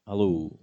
Alô.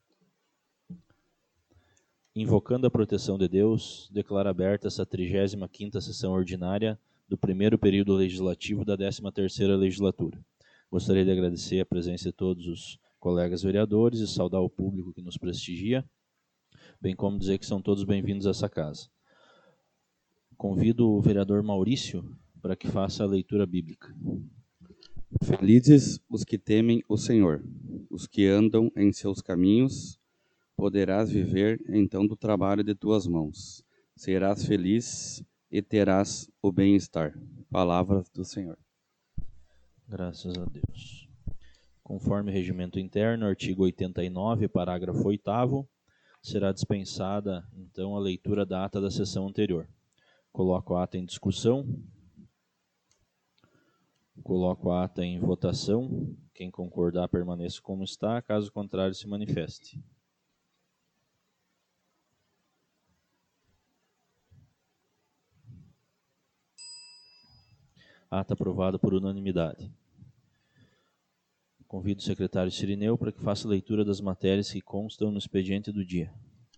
Invocando a proteção de Deus, declaro aberta essa 35ª sessão ordinária do primeiro período legislativo da 13ª legislatura. Gostaria de agradecer a presença de todos os colegas vereadores e saudar o público que nos prestigia, bem como dizer que são todos bem-vindos a essa casa. Convido o vereador Maurício para que faça a leitura bíblica. Felizes os que temem o Senhor, os que andam em seus caminhos. Poderás viver então do trabalho de tuas mãos. Serás feliz e terás o bem-estar. Palavras do Senhor. Graças a Deus. Conforme o regimento interno, artigo 89, parágrafo 8º, será dispensada então a leitura da ata da sessão anterior. Coloco a ata em discussão. Coloco a ata em votação. Quem concordar permaneça como está, caso contrário se manifeste. Ata aprovada por unanimidade. Convido o secretário Cirineu para que faça a leitura das matérias que constam no expediente do dia.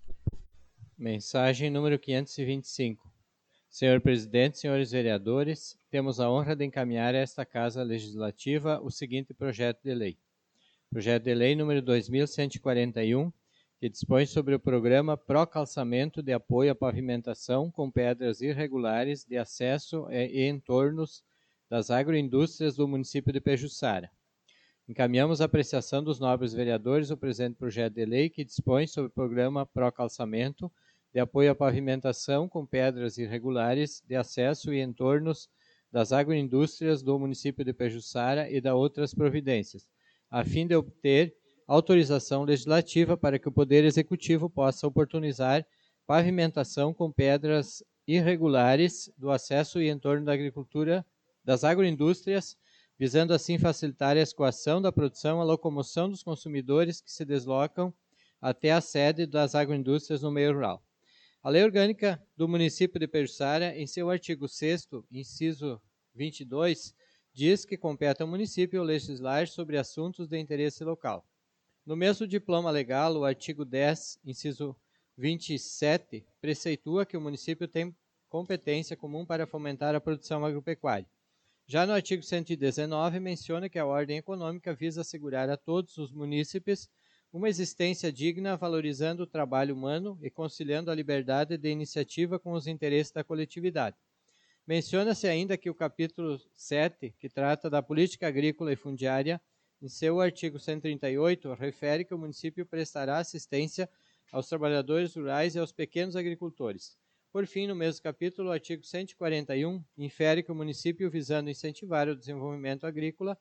Mensagem número 525. Senhor Presidente, senhores vereadores, temos a honra de encaminhar a esta Casa Legislativa o seguinte projeto de lei. Projeto de lei número 2141, que dispõe sobre o programa Procalçamento de apoio à pavimentação com pedras irregulares de acesso e entornos das agroindústrias do município de Pejuçara. Encaminhamos a apreciação dos nobres vereadores o presente projeto de lei que dispõe sobre o programa Procalçamento de apoio à pavimentação com pedras irregulares de acesso e entornos das agroindústrias do município de Pejuçara e da outras providências, a fim de obter autorização legislativa para que o Poder Executivo possa oportunizar pavimentação com pedras irregulares do acesso e entorno da agricultura, das agroindústrias, visando assim facilitar a escoação da produção e a locomoção dos consumidores que se deslocam até a sede das agroindústrias no meio rural. A Lei Orgânica do município de Pejuçara, em seu artigo 6º, inciso 22, diz que compete ao município legislar sobre assuntos de interesse local. No mesmo diploma legal, o artigo 10, inciso 27, preceitua que o município tem competência comum para fomentar a produção agropecuária. Já no artigo 119, menciona que a ordem econômica visa assegurar a todos os munícipes uma existência digna, valorizando o trabalho humano e conciliando a liberdade de iniciativa com os interesses da coletividade. Menciona-se ainda que o capítulo 7, que trata da política agrícola e fundiária, em seu artigo 138, refere que o município prestará assistência aos trabalhadores rurais e aos pequenos agricultores. Por fim, no mesmo capítulo, o artigo 141 infere que o município, visando incentivar o desenvolvimento agrícola,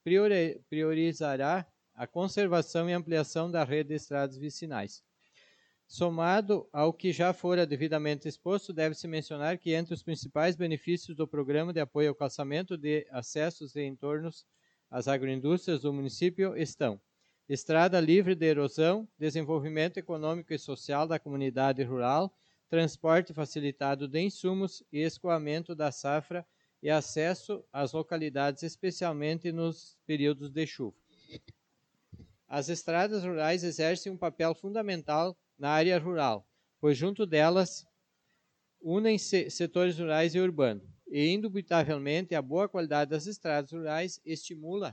priorizará a conservação e ampliação da rede de estradas vicinais. Somado ao que já fora devidamente exposto, deve-se mencionar que entre os principais benefícios do Programa de Apoio ao Calçamento de Acessos e Entornos às Agroindústrias do município estão: estrada livre de erosão, desenvolvimento econômico e social da comunidade rural, transporte facilitado de insumos e escoamento da safra e acesso às localidades, especialmente nos períodos de chuva. As estradas rurais exercem um papel fundamental na área rural, pois junto delas unem setores rurais e urbanos, e indubitavelmente a boa qualidade das estradas rurais estimula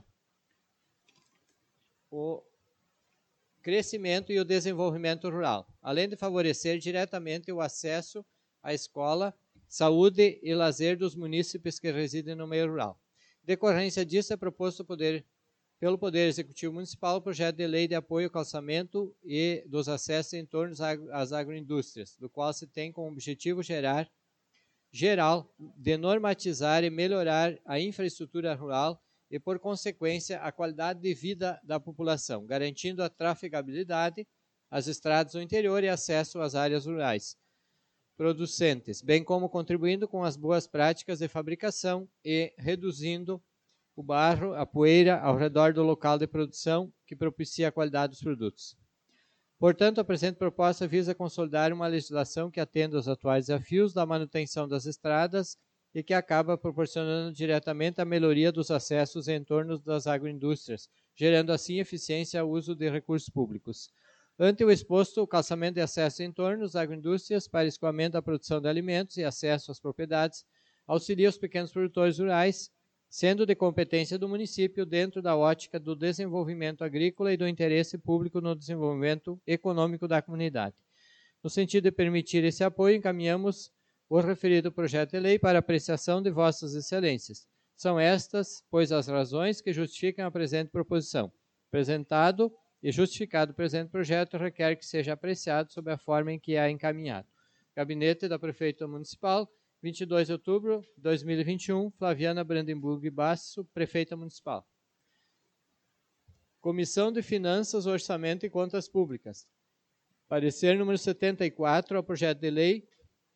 o crescimento e o desenvolvimento rural, além de favorecer diretamente o acesso à escola, saúde e lazer dos munícipes que residem no meio rural. Decorrência disso, é proposto pelo Poder Executivo Municipal o projeto de lei de apoio ao calçamento e dos acessos em torno às agroindústrias, do qual se tem como objetivo geral de normatizar e melhorar a infraestrutura rural e, por consequência, a qualidade de vida da população, garantindo a trafegabilidade, as estradas do interior e acesso às áreas rurais producentes, bem como contribuindo com as boas práticas de fabricação e reduzindo o barro, a poeira ao redor do local de produção, que propicia a qualidade dos produtos. Portanto, a presente proposta visa consolidar uma legislação que atenda aos atuais desafios da manutenção das estradas e que acaba proporcionando diretamente a melhoria dos acessos em torno das agroindústrias, gerando assim eficiência ao uso de recursos públicos. Ante o exposto, o calçamento de acesso em tornos agroindústrias para escoamento da produção de alimentos e acesso às propriedades auxilia os pequenos produtores rurais, sendo de competência do município dentro da ótica do desenvolvimento agrícola e do interesse público no desenvolvimento econômico da comunidade. No sentido de permitir esse apoio, encaminhamos o referido projeto de lei para apreciação de vossas excelências. São estas, pois, as razões que justificam a presente proposição. Apresentado e justificado o presente projeto, requer que seja apreciado sob a forma em que é encaminhado. Gabinete da Prefeitura Municipal, 22 de outubro de 2021, Flaviana Brandenburg Basso, Prefeita Municipal. Comissão de Finanças, Orçamento e Contas Públicas. Parecer número 74 ao projeto de lei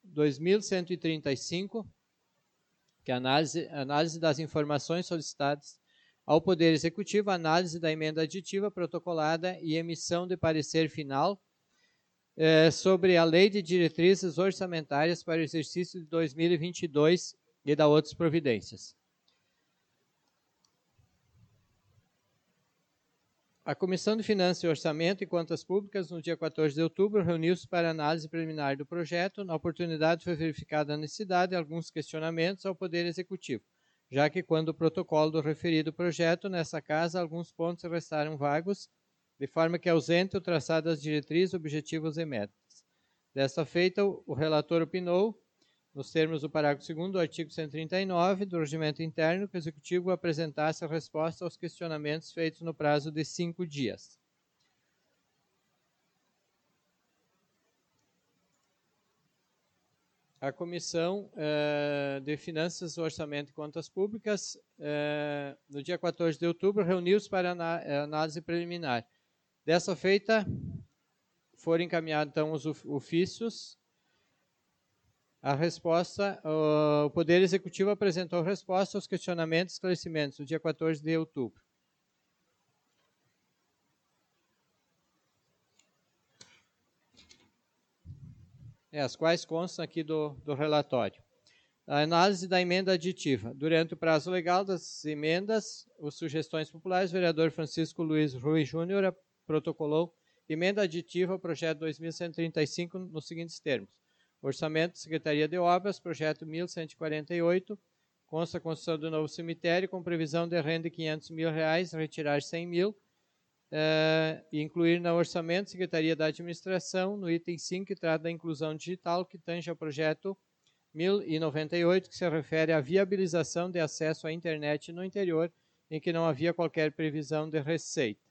2135, que é análise das informações solicitadas ao Poder Executivo, análise da emenda aditiva protocolada e emissão de parecer final sobre a Lei de Diretrizes Orçamentárias para o exercício de 2022 e da outras providências. A Comissão de Finanças e Orçamento e Contas Públicas, no dia 14 de outubro, reuniu-se para análise preliminar do projeto. Na oportunidade foi verificada a necessidade de alguns questionamentos ao Poder Executivo, já que quando o protocolo do referido projeto, nessa casa, alguns pontos restaram vagos, de forma que ausente o traçado das diretrizes, objetivos e metas. Desta feita, o relator opinou, nos termos do parágrafo 2º do artigo 139 do Regimento Interno, que o Executivo apresentasse a resposta aos questionamentos feitos no prazo de 5 dias. A Comissão de Finanças, Orçamento e Contas Públicas, no dia 14 de outubro, reuniu-se para análise preliminar. Dessa feita, foram encaminhados então os ofícios. A resposta, o Poder Executivo apresentou resposta aos questionamentos e esclarecimentos no dia 14 de outubro. As quais constam aqui do relatório. A análise da emenda aditiva. Durante o prazo legal das emendas, as sugestões populares, o vereador Francisco Luiz Rui Júnior protocolou emenda aditiva ao projeto 2135 nos seguintes termos. Orçamento, Secretaria de Obras, projeto 1148, consta a construção do novo cemitério com previsão de renda de R$500 mil, retirar 100 mil, e incluir no orçamento, Secretaria da Administração, no item 5, que trata da inclusão digital, que tange ao projeto 1098, que se refere à viabilização de acesso à internet no interior, em que não havia qualquer previsão de receita.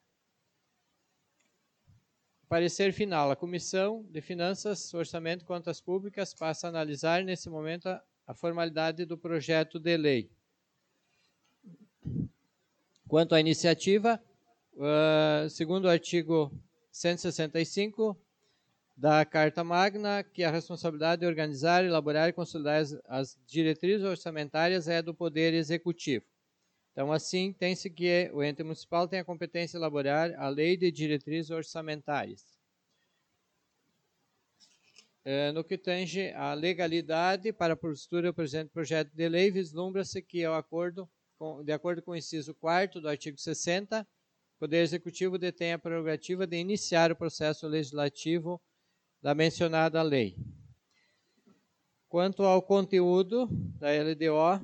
Parecer final. A Comissão de Finanças, Orçamento e Contas Públicas passa a analisar, nesse momento, a formalidade do projeto de lei. Quanto à iniciativa, segundo o artigo 165 da Carta Magna, que a responsabilidade de organizar, elaborar e consolidar as diretrizes orçamentárias é do Poder Executivo. Então, assim, tem-se que o ente municipal tem a competência de elaborar a lei de diretrizes orçamentárias. No que tange à legalidade para a postura do presente projeto de lei, vislumbra-se que, de acordo com o inciso 4º do artigo 60, o Poder Executivo detém a prerrogativa de iniciar o processo legislativo da mencionada lei. Quanto ao conteúdo da LDO,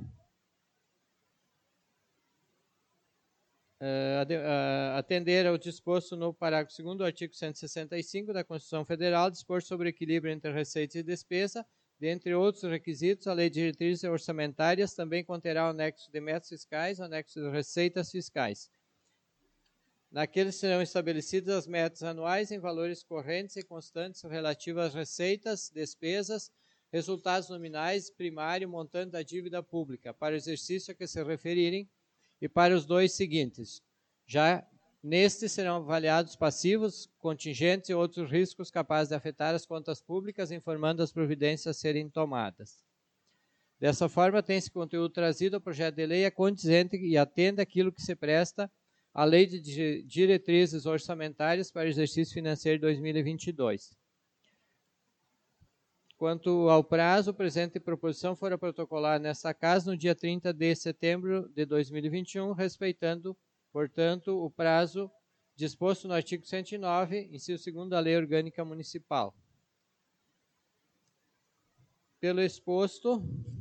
atender ao disposto no parágrafo 2º do artigo 165 da Constituição Federal, dispor sobre o equilíbrio entre receita e despesa, dentre outros requisitos, a Lei de Diretrizes Orçamentárias também conterá o anexo de metas fiscais, o anexo de receitas fiscais. Naqueles serão estabelecidas as metas anuais em valores correntes e constantes relativas às receitas, despesas, resultados nominais, primário, montante da dívida pública, para o exercício a que se referirem, e para os dois seguintes. Já nestes serão avaliados passivos, contingentes e outros riscos capazes de afetar as contas públicas, informando as providências a serem tomadas. Dessa forma, tem-se conteúdo trazido ao projeto de lei condizente e atende àquilo que se presta à Lei de Diretrizes Orçamentárias para o exercício financeiro de 2022. Quanto ao prazo, a presente proposição fora protocolar nesta casa no dia 30 de setembro de 2021, respeitando portanto, o prazo disposto no artigo 109, inciso 2º da Lei Orgânica Municipal. Pelo exposto,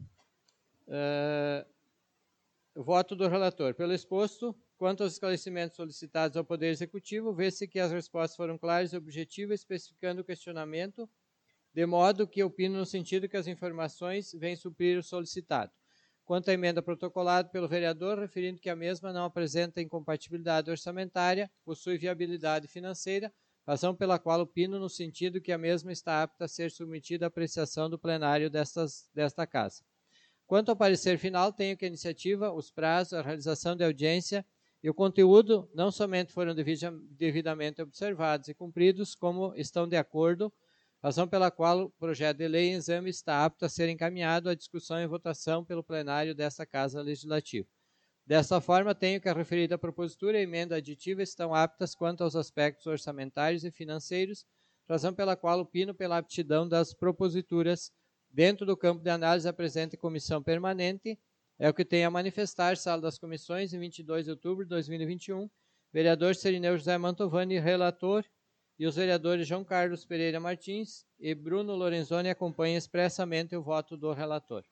voto do relator. Pelo exposto, quanto aos esclarecimentos solicitados ao Poder Executivo, vê-se que as respostas foram claras e objetivas, especificando o questionamento, de modo que opino no sentido que as informações vêm suprir o solicitado. Quanto à emenda protocolada pelo vereador, referindo que a mesma não apresenta incompatibilidade orçamentária, possui viabilidade financeira, razão pela qual opino no sentido que a mesma está apta a ser submetida à apreciação do plenário desta Casa. Quanto ao parecer final, tenho que a iniciativa, os prazos, a realização de audiência e o conteúdo não somente foram devidamente observados e cumpridos, como estão de acordo, razão pela qual o projeto de lei em exame está apto a ser encaminhado à discussão e votação pelo plenário desta Casa Legislativa. Dessa forma, tenho que a referida propositura e emenda aditiva estão aptas quanto aos aspectos orçamentários e financeiros, razão pela qual opino pela aptidão das proposituras dentro do campo de análise da presente comissão permanente, é o que tenho a manifestar, sala das comissões, em 22 de outubro de 2021, vereador Serineu José Mantovani, relator, e os vereadores João Carlos Pereira Martins e Bruno Lorenzoni acompanham expressamente o voto do relator.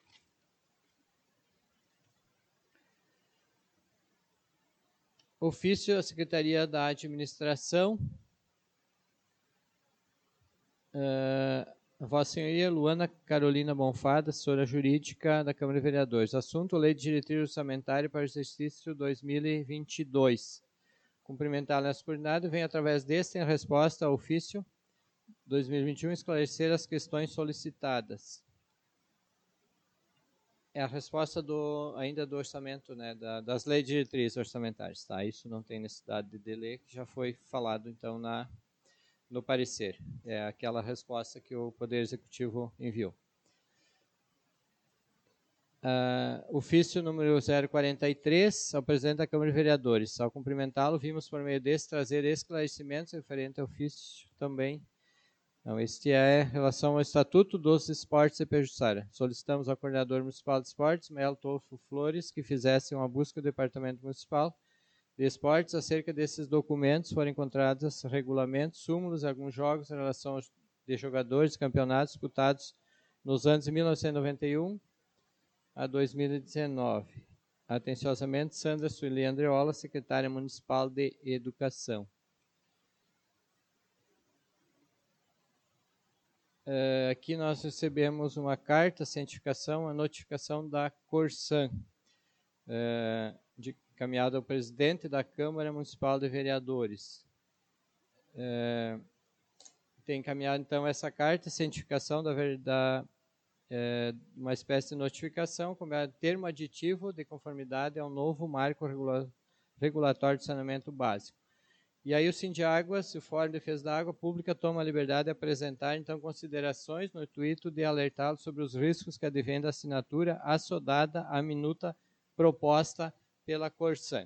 Ofício à Secretaria da Administração. Vossa Senhoria Luana Carolina Bonfada, assessora jurídica da Câmara de Vereadores. Assunto: Lei de Diretriz Orçamentária para o exercício 2022. Cumprimentar nessa oportunidade, venho através deste, em resposta ao ofício 2021, esclarecer as questões solicitadas. É a resposta ainda do orçamento, né, das leis de diretrizes orçamentárias. Tá? Isso não tem necessidade de ler, que já foi falado então no parecer. É aquela resposta que o Poder Executivo enviou. Ofício número 043, ao presidente da Câmara de Vereadores. Ao cumprimentá-lo, vimos por meio desse trazer esclarecimentos referente ao ofício também. Não, este é em relação ao Estatuto dos Esportes e Pejuçara. Solicitamos ao coordenador municipal de esportes, Melo Tolfo Flores, que fizesse uma busca do Departamento Municipal de Esportes acerca desses documentos. Foram encontrados regulamentos, súmulas e alguns jogos em relação aos de jogadores, campeonatos disputados nos anos de 1991 a 2019. Atenciosamente, Sandra Sueli Andreola, secretária municipal de Educação. Aqui nós recebemos uma carta, cientificação, a notificação da Corsan, encaminhada ao presidente da Câmara Municipal de Vereadores. Tem encaminhado, então, essa carta, cientificação uma espécie de notificação, como é termo aditivo de conformidade ao novo marco regulatório de saneamento básico. E aí o Sindiáguas, o Fórum de Defesa da Água Pública, toma a liberdade de apresentar, então, considerações no intuito de alertá-lo sobre os riscos que advêm da assinatura assodada à minuta proposta pela Corsan.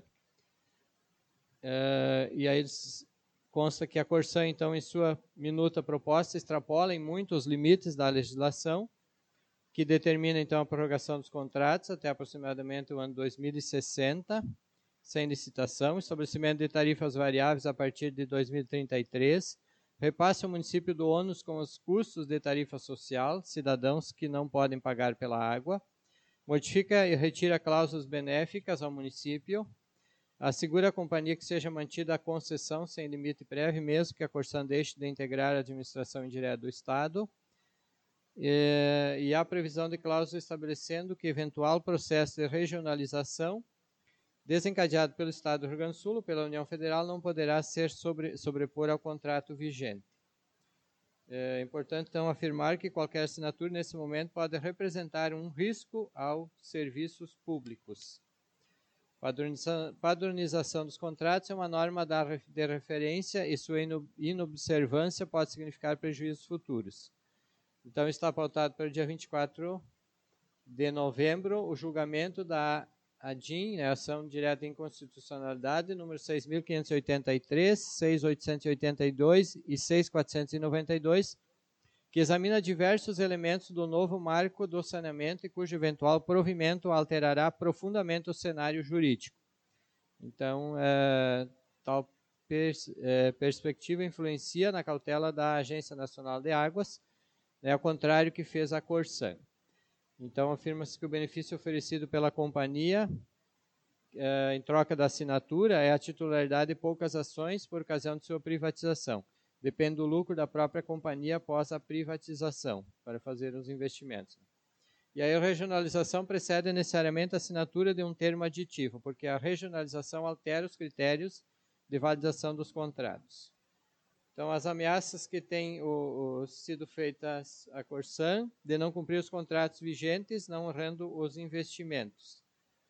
E aí consta que a Corsan, então, em sua minuta proposta, extrapola em muito os limites da legislação, que determina, então, a prorrogação dos contratos até aproximadamente o ano 2060, sem licitação, estabelecimento de tarifas variáveis a partir de 2033, repasse ao município do ônus com os custos de tarifa social, cidadãos que não podem pagar pela água, modifica e retira cláusulas benéficas ao município, assegura à companhia que seja mantida a concessão sem limite prévio, mesmo que a Corsan deixe de integrar a administração indireta do Estado, e há previsão de cláusula estabelecendo que eventual processo de regionalização desencadeado pelo Estado do Rio Grande do Sul ou pela União Federal não poderá ser sobrepor ao contrato vigente. É importante, então, afirmar que qualquer assinatura, nesse momento, pode representar um risco aos serviços públicos. Padronização dos contratos é uma norma de referência e sua inobservância pode significar prejuízos futuros. Então, está pautado para o dia 24 de novembro o julgamento da ADIM, Ação Direta de Inconstitucionalidade, número 6.583, 6.882 e 6.492, que examina diversos elementos do novo marco do saneamento e cujo eventual provimento alterará profundamente o cenário jurídico. Então, tal perspectiva influencia na cautela da Agência Nacional de Águas, ao contrário que fez a Corsan. Então, afirma-se que o benefício oferecido pela companhia, em troca da assinatura, é a titularidade de poucas ações por ocasião de sua privatização. Depende do lucro da própria companhia após a privatização, para fazer os investimentos. E aí a regionalização precede necessariamente a assinatura de um termo aditivo, porque a regionalização altera os critérios de validação dos contratos. Então, as ameaças que têm sido feitas à Corsan de não cumprir os contratos vigentes, não honrando os investimentos.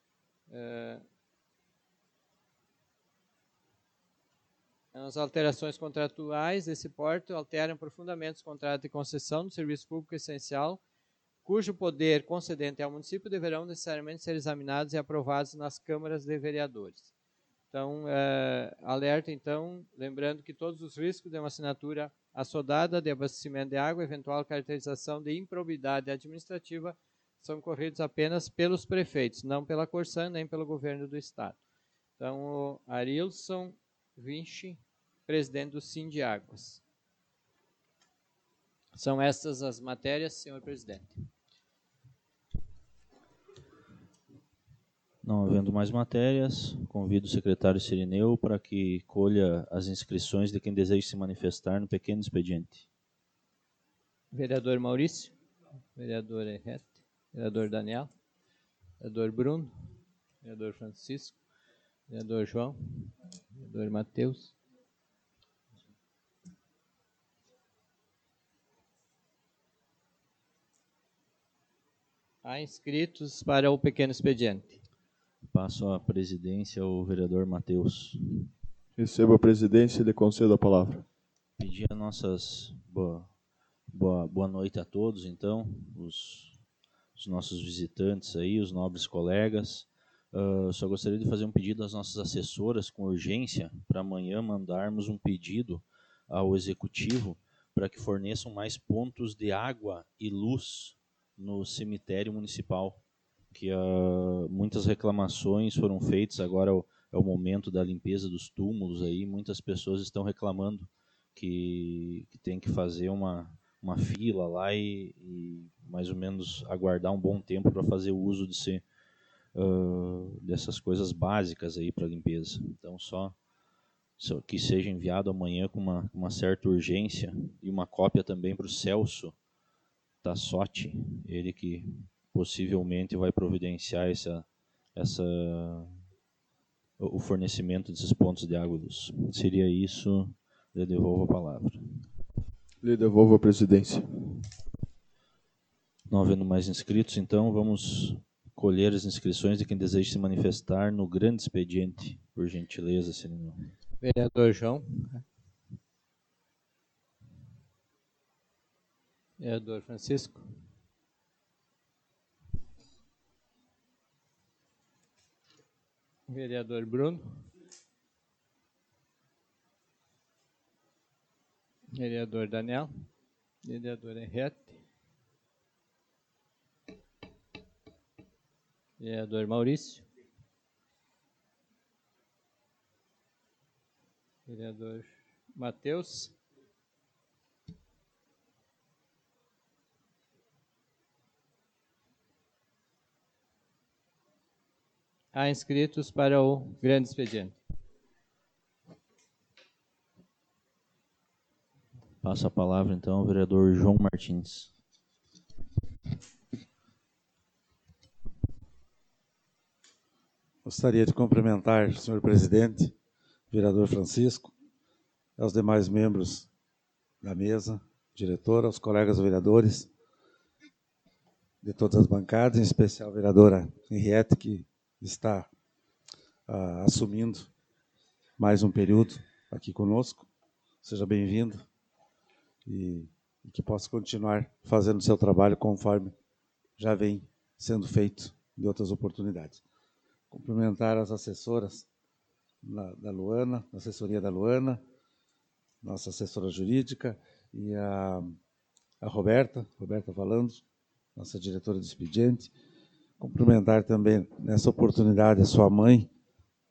As alterações contratuais desse porte alteram profundamente os contratos de concessão do serviço público essencial, cujo poder concedente ao município deverão necessariamente ser examinados e aprovados nas câmaras de vereadores. Então, alerta, então, lembrando que todos os riscos de uma assinatura assodada de abastecimento de água, eventual caracterização de improbidade administrativa, são corridos apenas pelos prefeitos, não pela Corsan, nem pelo governo do Estado. Então, o Arilson Vinci, presidente do Sindiáguas. São estas as matérias, senhor presidente. Não havendo mais matérias, convido o secretário Cirineu para que colha as inscrições de quem deseja se manifestar no pequeno expediente. Vereador Maurício, vereador Henriette, vereador Daniel, vereador Bruno, vereador Francisco, vereador João, vereador Matheus. Há inscritos para o pequeno expediente. Passo a presidência ao vereador Matheus. Recebo a presidência e lhe concedo a palavra. Pedir a nossas boa noite a todos, então, os nossos visitantes aí, os nobres colegas. Só gostaria de fazer um pedido às nossas assessoras com urgência para amanhã mandarmos um pedido ao executivo para que forneçam mais pontos de água e luz no cemitério municipal, que muitas reclamações foram feitas. Agora é o momento da limpeza dos túmulos aí, muitas pessoas estão reclamando que tem que fazer uma fila lá e mais ou menos aguardar um bom tempo para fazer o uso dessas coisas básicas aí para limpeza. Então só que seja enviado amanhã com uma certa urgência, e uma cópia também para o Celso Tassotti, ele que possivelmente vai providenciar o fornecimento desses pontos de água e luz. Seria isso, eu devolvo a palavra. Lhe devolvo a presidência. Não havendo mais inscritos, então vamos colher as inscrições de quem deseja se manifestar no grande expediente, por gentileza, senhor. Vereador João. Vereador Francisco. Vereador Bruno. Vereador Daniel. Vereador Henriette. Vereador Maurício. Vereador Matheus. Há inscritos para o grande expediente. Passo a palavra, então, ao vereador João Martins. Gostaria de cumprimentar o senhor presidente, vereador Francisco, aos demais membros da mesa, diretora, aos colegas vereadores de todas as bancadas, em especial a vereadora Henriette, que está assumindo mais um período aqui conosco. Seja bem-vindo e que possa continuar fazendo o seu trabalho conforme já vem sendo feito em outras oportunidades. Cumprimentar as assessoras da Luana, a assessoria da Luana, nossa assessora jurídica, e a Roberta falando, nossa diretora de expediente. Cumprimentar também, nessa oportunidade, a sua mãe,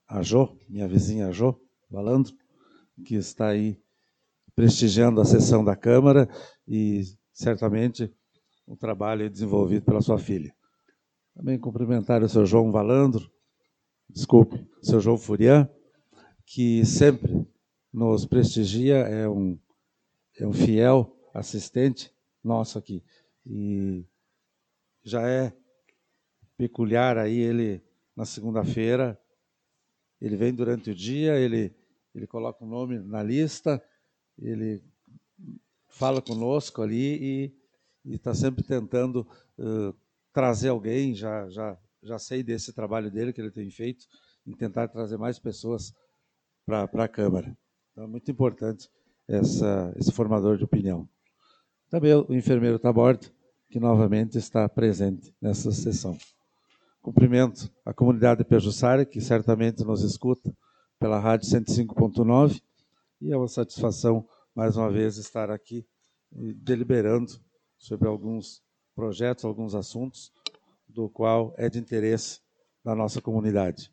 a Jo, minha vizinha Jo Valandro, que está aí prestigiando a sessão da Câmara e certamente um trabalho desenvolvido pela sua filha. Também cumprimentar o seu João Valandro, o seu João Furian, que sempre nos prestigia, é um fiel assistente nosso aqui. E já é peculiar aí ele, na segunda-feira, ele vem durante o dia, ele coloca o nome na lista, ele fala conosco ali e está sempre tentando trazer alguém, já sei desse trabalho dele que ele tem feito, em tentar trazer mais pessoas para a Câmara. Então é muito importante esse formador de opinião. Também o enfermeiro Taborda, que novamente está presente nessa sessão. Cumprimento a comunidade de Pejuçara, que certamente nos escuta pela Rádio 105.9, e é uma satisfação, mais uma vez, estar aqui deliberando sobre alguns projetos, alguns assuntos, do qual é de interesse da nossa comunidade.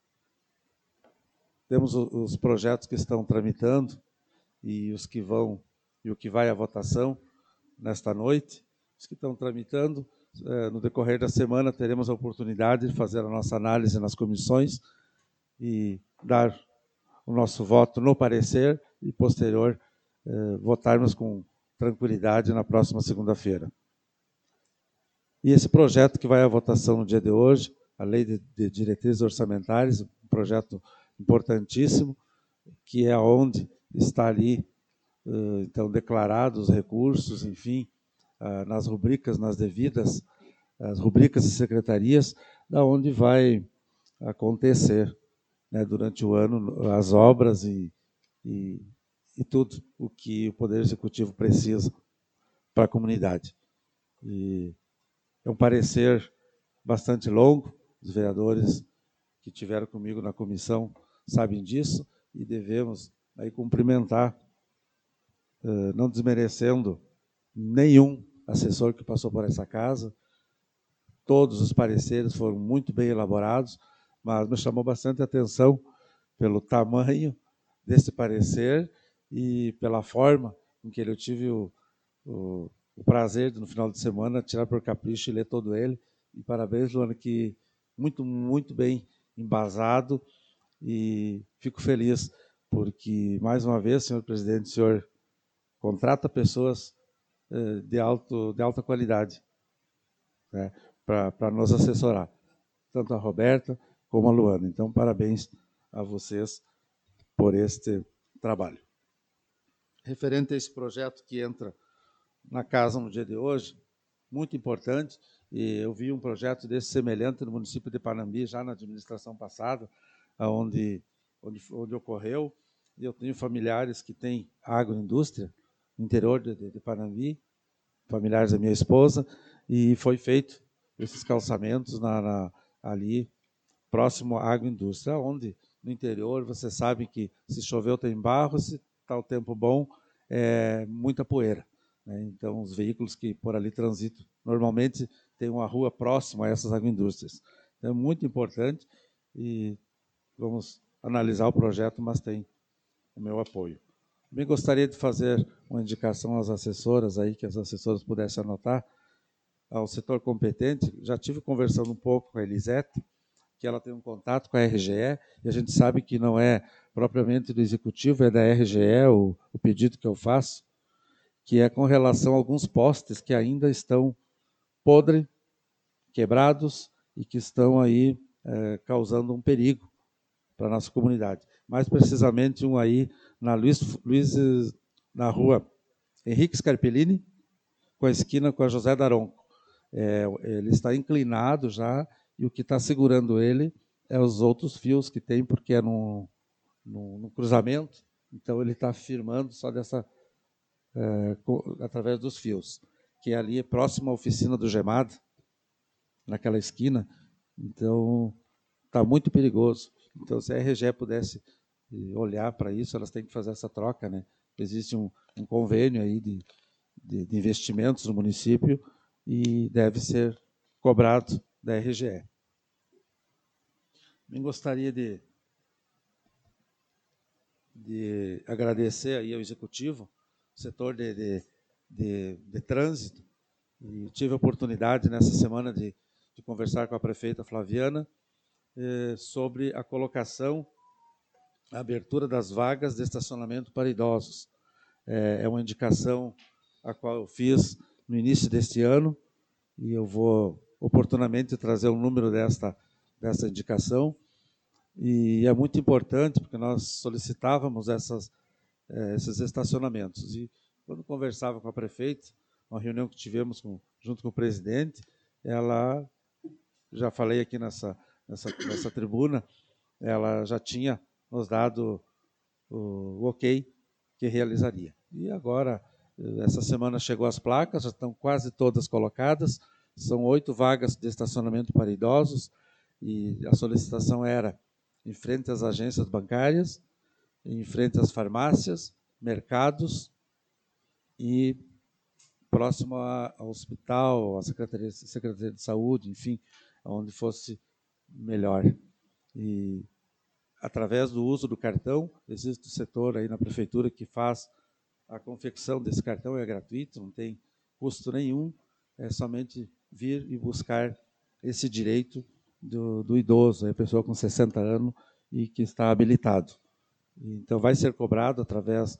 Temos os projetos que estão tramitando e os que vão e o que vai à votação nesta noite. Os que estão tramitando, no decorrer da semana, teremos a oportunidade de fazer a nossa análise nas comissões e dar o nosso voto no parecer e, posterior, votarmos com tranquilidade na próxima segunda-feira. E esse projeto que vai à votação no dia de hoje, a Lei de Diretrizes Orçamentárias, um projeto importantíssimo, que é onde está ali, então, declarados os recursos, enfim, nas rubricas, nas devidas, as rubricas e secretarias, da onde vai acontecer, né, durante o ano, as obras e tudo o que o Poder Executivo precisa para a comunidade. E é um parecer bastante longo, os vereadores que tiveram comigo na comissão sabem disso, e devemos aí cumprimentar, não desmerecendo nenhum assessor que passou por essa casa. Todos os pareceres foram muito bem elaborados, mas me chamou bastante a atenção pelo tamanho desse parecer e pela forma em que eu tive o prazer de, no final de semana, tirar por capricho e ler todo ele. E parabéns, Luana, que muito, muito bem embasado, e fico feliz porque, mais uma vez, senhor presidente, o senhor contrata pessoas de alta qualidade, né, para nos assessorar, tanto a Roberta como a Luana. Então, parabéns a vocês por este trabalho. Referente a esse projeto que entra na casa no dia de hoje, muito importante, e eu vi um projeto desse semelhante no município de Panambi, já na administração passada, onde ocorreu, e eu tenho familiares que têm agroindústria no interior de Panambi, familiares da minha esposa, e foi feito esses calçamentos ali próximo à agroindústria, onde no interior você sabe que se choveu tem barro, se está o tempo bom, é muita poeira, né? Então os veículos que por ali transitam normalmente tem uma rua próxima a essas agroindústrias. Então é muito importante e vamos analisar o projeto, mas tem o meu apoio. Também gostaria de fazer uma indicação às assessoras aí, que as assessoras pudessem anotar, ao setor competente. Já tive conversando um pouco com a Elisete, que ela tem um contato com a RGE, e a gente sabe que não é propriamente do Executivo, é da RGE o pedido que eu faço, que é com relação a alguns postes que ainda estão podres, quebrados, e que estão aí causando um perigo para a nossa comunidade. Mais precisamente um aí na rua Henrique Scarpellini, com a esquina com a José Daronco. Ele está inclinado já, e o que está segurando ele é os outros fios que tem, porque é no cruzamento, então ele está firmando só através dos fios, que é ali próximo à oficina do GEMAD, naquela esquina. Então está muito perigoso. Então, se a RGE pudesse olhar para isso, elas têm que fazer essa troca, né? Existe um convênio aí de investimentos no município e deve ser cobrado da RGE. Também gostaria de de agradecer aí ao Executivo, setor de trânsito, e tive a oportunidade nessa semana de conversar com a prefeita Flaviana sobre a colocação, a abertura das vagas de estacionamento para idosos. É uma indicação a qual eu fiz no início deste ano, e eu vou oportunamente trazer o número dessa indicação. E é muito importante, porque nós solicitávamos esses estacionamentos. E quando conversava com a prefeita, uma reunião que tivemos junto com o presidente, ela, já falei aqui nessa tribuna, ela já tinha nos dado o ok que realizaria. E agora, essa semana chegou as placas, já estão quase todas colocadas, são 8 vagas de estacionamento para idosos, e a solicitação era em frente às agências bancárias, em frente às farmácias, mercados e próximo ao hospital, à Secretaria de Saúde, enfim, onde fosse melhor. E através do uso do cartão, existe um setor aí na prefeitura que faz a confecção desse cartão, é gratuito, não tem custo nenhum, é somente vir e buscar esse direito do idoso, a pessoa com 60 anos e que está habilitado. Então, vai ser cobrado através,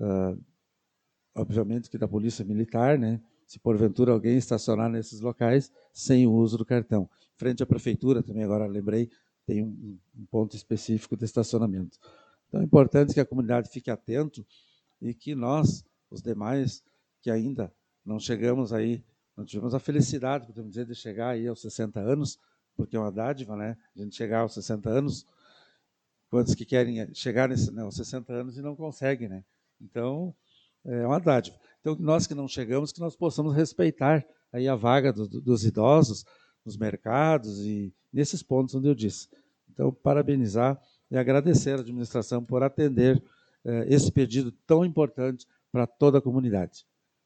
obviamente, que da Polícia Militar, né? Se porventura alguém estacionar nesses locais sem o uso do cartão. Frente à prefeitura, também agora lembrei, tem um ponto específico de estacionamento. Então, é importante que a comunidade fique atento e que nós, os demais, que ainda não chegamos aí, não tivemos a felicidade, podemos dizer, de chegar aí aos 60 anos, porque é uma dádiva, né? A gente chegar aos 60 anos, quantos que querem chegar aos 60 anos e não conseguem, né? Então, é uma dádiva. Então, nós que não chegamos, que nós possamos respeitar aí a vaga dos idosos nos mercados e nesses pontos onde eu disse. Então, parabenizar e agradecer à administração por atender esse pedido tão importante para toda a comunidade.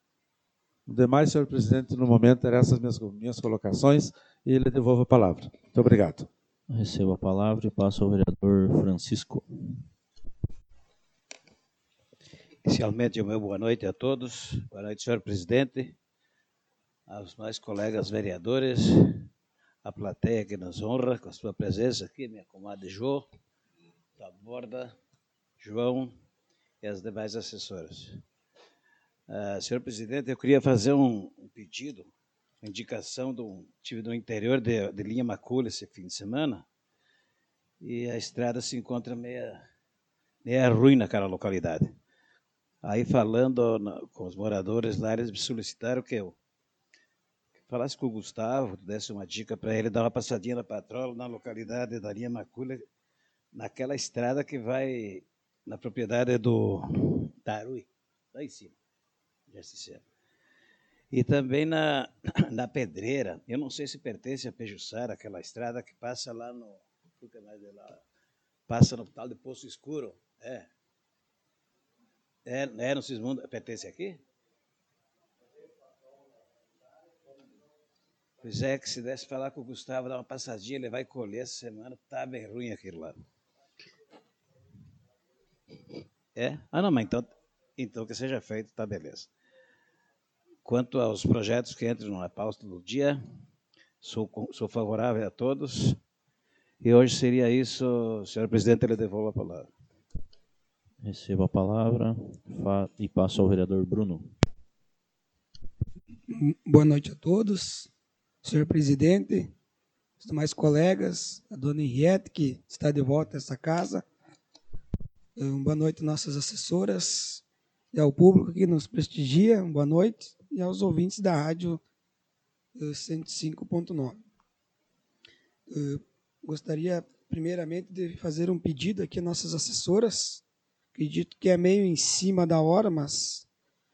O demais, senhor presidente, no momento, eram essas minhas colocações e lhe devolvo a palavra. Muito obrigado. Recebo a palavra e passo ao vereador Francisco. Inicialmente, uma boa noite a todos. Boa noite, senhor presidente, aos mais colegas vereadores, a plateia que nos honra com a sua presença aqui, minha comadre Jo, da Borda, João e as demais assessoras. Senhor presidente, eu queria fazer um pedido, uma indicação tive no interior de Linha Macula esse fim de semana, e a estrada se encontra meia ruim naquela localidade. Aí, falando com os moradores lá, eles me solicitaram que eu falasse com o Gustavo, desse uma dica para ele dar uma passadinha na patrola na localidade da Linha Macula, naquela estrada que vai na propriedade do Tarui, lá em cima, e também na Pedreira. Eu não sei se pertence a Pejuçara, aquela estrada que passa lá no... Passa no tal de Poço Escuro. No Sismundo. Pertence aqui? Pois é, que se desse falar com o Gustavo, dar uma passadinha, ele vai colher essa semana, tá bem ruim aquilo lá. Não, mas então que seja feito, tá beleza. Quanto aos projetos que entram na pauta do dia, sou favorável a todos. E hoje seria isso, senhor presidente, ele devolve a palavra. Recebo a palavra e passo ao vereador Bruno. Boa noite a todos, senhor presidente, os demais colegas, a dona Henriette, que está de volta a essa casa. Boa noite, nossas assessoras, e ao público que nos prestigia, boa noite, e aos ouvintes da rádio 105.9. Gostaria, primeiramente, de fazer um pedido aqui às nossas assessoras. Acredito que é meio em cima da hora, mas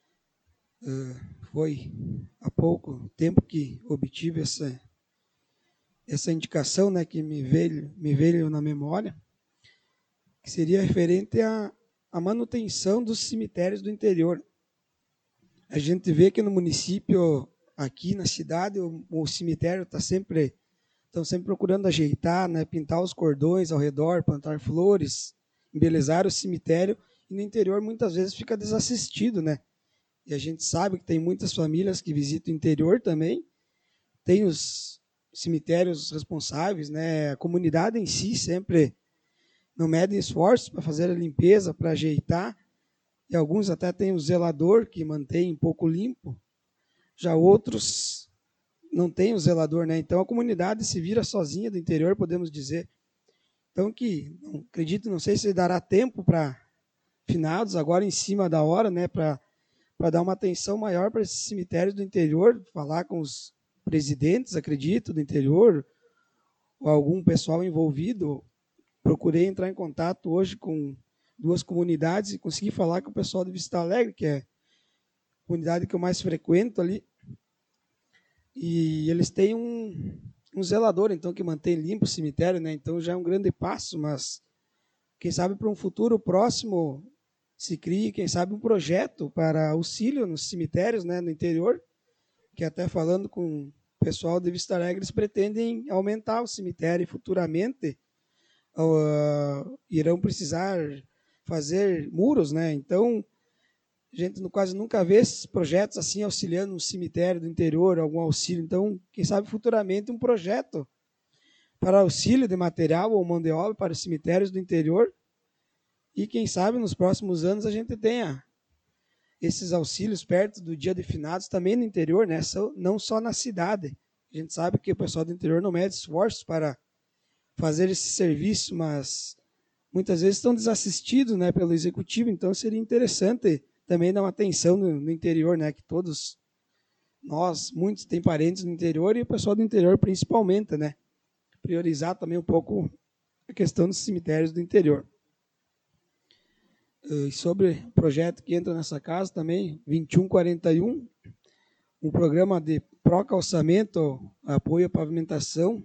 foi há pouco tempo que obtive essa indicação, né, que me veio na memória, que seria referente à manutenção dos cemitérios do interior. A gente vê que no município, aqui na cidade, o cemitério estão sempre procurando ajeitar, né, pintar os cordões ao redor, plantar flores, embelezar o cemitério, e no interior muitas vezes fica desassistido, né? E a gente sabe que tem muitas famílias que visitam o interior também, tem os cemitérios responsáveis, né? A comunidade em si sempre não mede esforços para fazer a limpeza, para ajeitar, e alguns até têm o zelador que mantém um pouco limpo, já outros não têm o zelador, né? Então a comunidade se vira sozinha do interior, podemos dizer. Então que, não acredito, não sei se dará tempo para finados agora em cima da hora, né, para dar uma atenção maior para esses cemitérios do interior, falar com os presidentes, acredito, do interior, ou algum pessoal envolvido. Procurei entrar em contato hoje com 2 comunidades e consegui falar com o pessoal de Vista Alegre, que é a comunidade que eu mais frequento ali. E eles têm um zelador, então, que mantém limpo o cemitério, né? Então já é um grande passo, mas quem sabe para um futuro próximo se crie, quem sabe, um projeto para auxílio nos cemitérios, né, no interior, que até falando com o pessoal de Vista Alegre, eles pretendem aumentar o cemitério e futuramente irão precisar fazer muros, né? Então, a gente quase nunca vê esses projetos assim auxiliando um cemitério do interior, algum auxílio. Então, quem sabe futuramente um projeto para auxílio de material ou mão de obra para os cemitérios do interior. E quem sabe nos próximos anos a gente tenha esses auxílios perto do Dia de Finados também no interior, né? Não só na cidade. A gente sabe que o pessoal do interior não mede esforços para fazer esse serviço, mas muitas vezes estão desassistidos, né, pelo executivo. Então seria interessante também dar uma atenção no interior, né? Que todos nós, muitos têm parentes no interior e o pessoal do interior principalmente, né? Priorizar também um pouco a questão dos cemitérios do interior. E sobre o projeto que entra nessa casa também, 2141, um programa de pró-calçamento, apoio à pavimentação,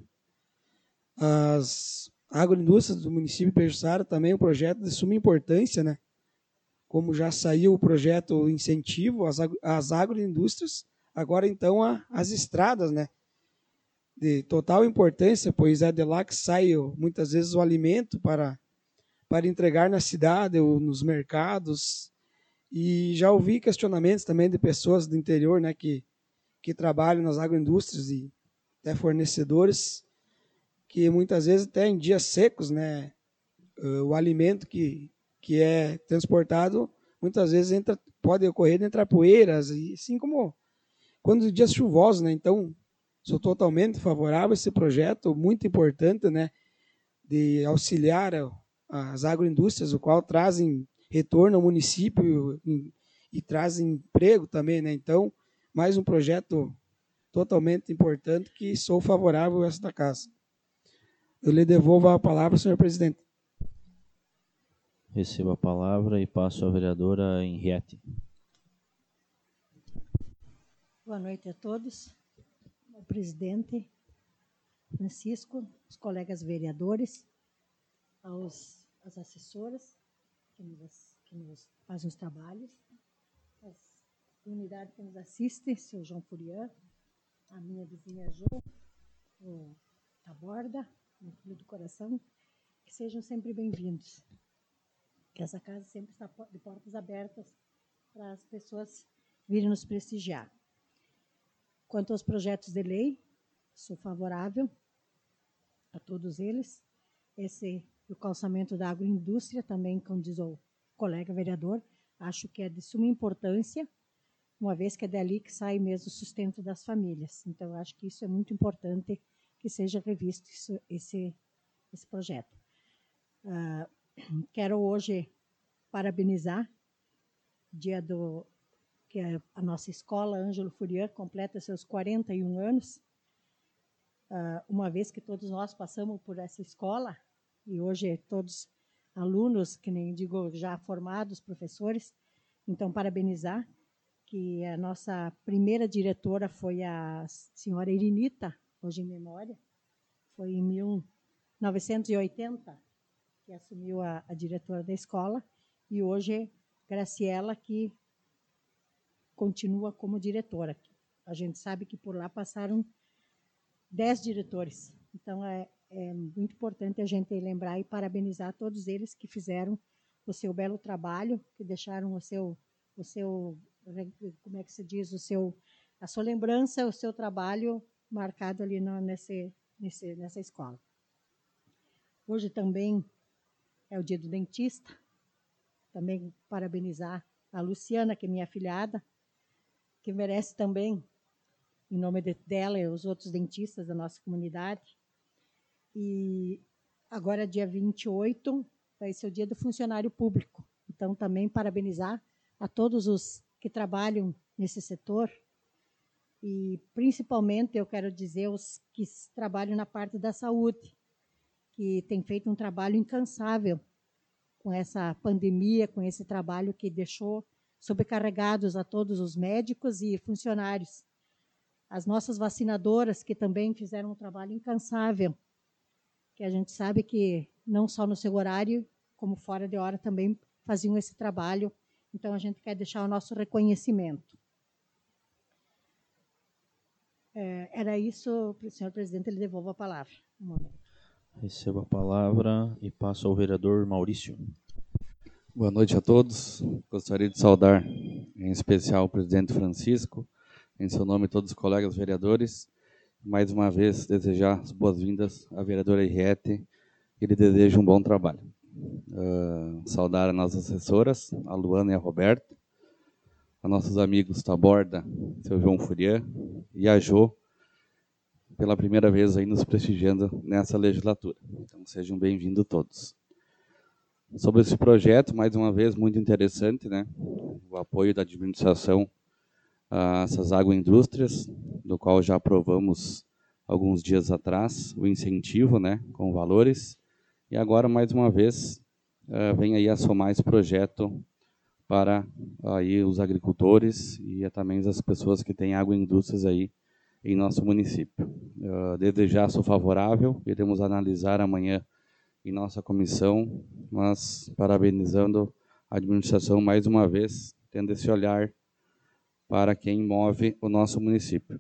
as agroindústrias do município de Pejuçara, também um projeto de suma importância, né? Como já saiu o projeto incentivo às agroindústrias, agora então as estradas, né? De total importância, pois é de lá que sai muitas vezes o alimento para entregar na cidade ou nos mercados. E já ouvi questionamentos também de pessoas do interior, né, que trabalham nas agroindústrias e até fornecedores, que muitas vezes até em dias secos, né, o alimento que é transportado muitas vezes pode ocorrer de entrar poeiras, e assim como quando dias chuvosos, né? Então, sou totalmente favorável a esse projeto, muito importante, né, de auxiliar as agroindústrias, o qual trazem retorno ao município e trazem emprego também, né? Então, mais um projeto totalmente importante que sou favorável a esta casa. Eu lhe devolvo a palavra, senhor presidente. Recebo a palavra e passo à vereadora Henriette. Boa noite a todos. O presidente Francisco, os colegas vereadores, as assessoras que nos fazem os trabalhos, as unidades que nos assistem, seu João Furian, a minha vizinha Jo, o Taborda, meu filho do coração, que sejam sempre bem-vindos. Que essa casa sempre está de portas abertas para as pessoas virem nos prestigiar. Quanto aos projetos de lei, sou favorável a todos eles. O calçamento da agroindústria, também, como diz o colega vereador, acho que é de suma importância, uma vez que é dali que sai mesmo o sustento das famílias. Então, acho que isso é muito importante que seja revisto esse projeto. Quero hoje parabenizar que a nossa escola, Ângelo Furian, completa seus 41 anos, uma vez que todos nós passamos por essa escola, e hoje todos alunos, que nem digo, já formados, professores. Então, parabenizar, que a nossa primeira diretora foi a senhora Irinita, hoje em memória, foi em 1980 que assumiu a diretora da escola, e hoje Graciela, que continua como diretora. A gente sabe que por lá passaram 10 diretores, então é é muito importante a gente lembrar e parabenizar todos eles que fizeram o seu belo trabalho, que deixaram como é que se diz, a sua lembrança, o seu trabalho marcado ali nessa escola. Hoje também é o dia do dentista. Também parabenizar a Luciana, que é minha afilhada, que merece também, em nome dela e os outros dentistas da nossa comunidade. E agora, dia 28, vai ser o dia do funcionário público. Então, também parabenizar a todos os que trabalham nesse setor. E, principalmente, eu quero dizer os que trabalham na parte da saúde, que têm feito um trabalho incansável com essa pandemia, com esse trabalho que deixou sobrecarregados a todos os médicos e funcionários. As nossas vacinadoras, que também fizeram um trabalho incansável, que a gente sabe que não só no seu horário, como fora de hora também faziam esse trabalho. Então, a gente quer deixar o nosso reconhecimento. Era isso, senhor presidente, ele devolve a palavra. Um momento. Recebo a palavra e passo ao vereador Maurício. Boa noite a todos. Gostaria de saudar, em especial, o presidente Francisco, em seu nome todos os colegas vereadores. Mais uma vez, desejar as boas-vindas à vereadora Henriette, que lhe desejo um bom trabalho. Saudar as nossas assessoras, a Luana e a Roberta, a nossos amigos Taborda, seu João Furian e a Jo, pela primeira vez aí nos prestigiando nessa legislatura. Então, sejam bem-vindos todos. Sobre esse projeto, mais uma vez, muito interessante, né? O apoio da administração a essas agroindústrias, do qual já aprovamos alguns dias atrás, o incentivo, né, com valores. E agora, mais uma vez, vem aí a somar esse projeto para aí os agricultores e também as pessoas que têm agroindústrias aí em nosso município. Desde já sou favorável, iremos analisar amanhã em nossa comissão, mas parabenizando a administração mais uma vez, tendo esse olhar para quem move o nosso município.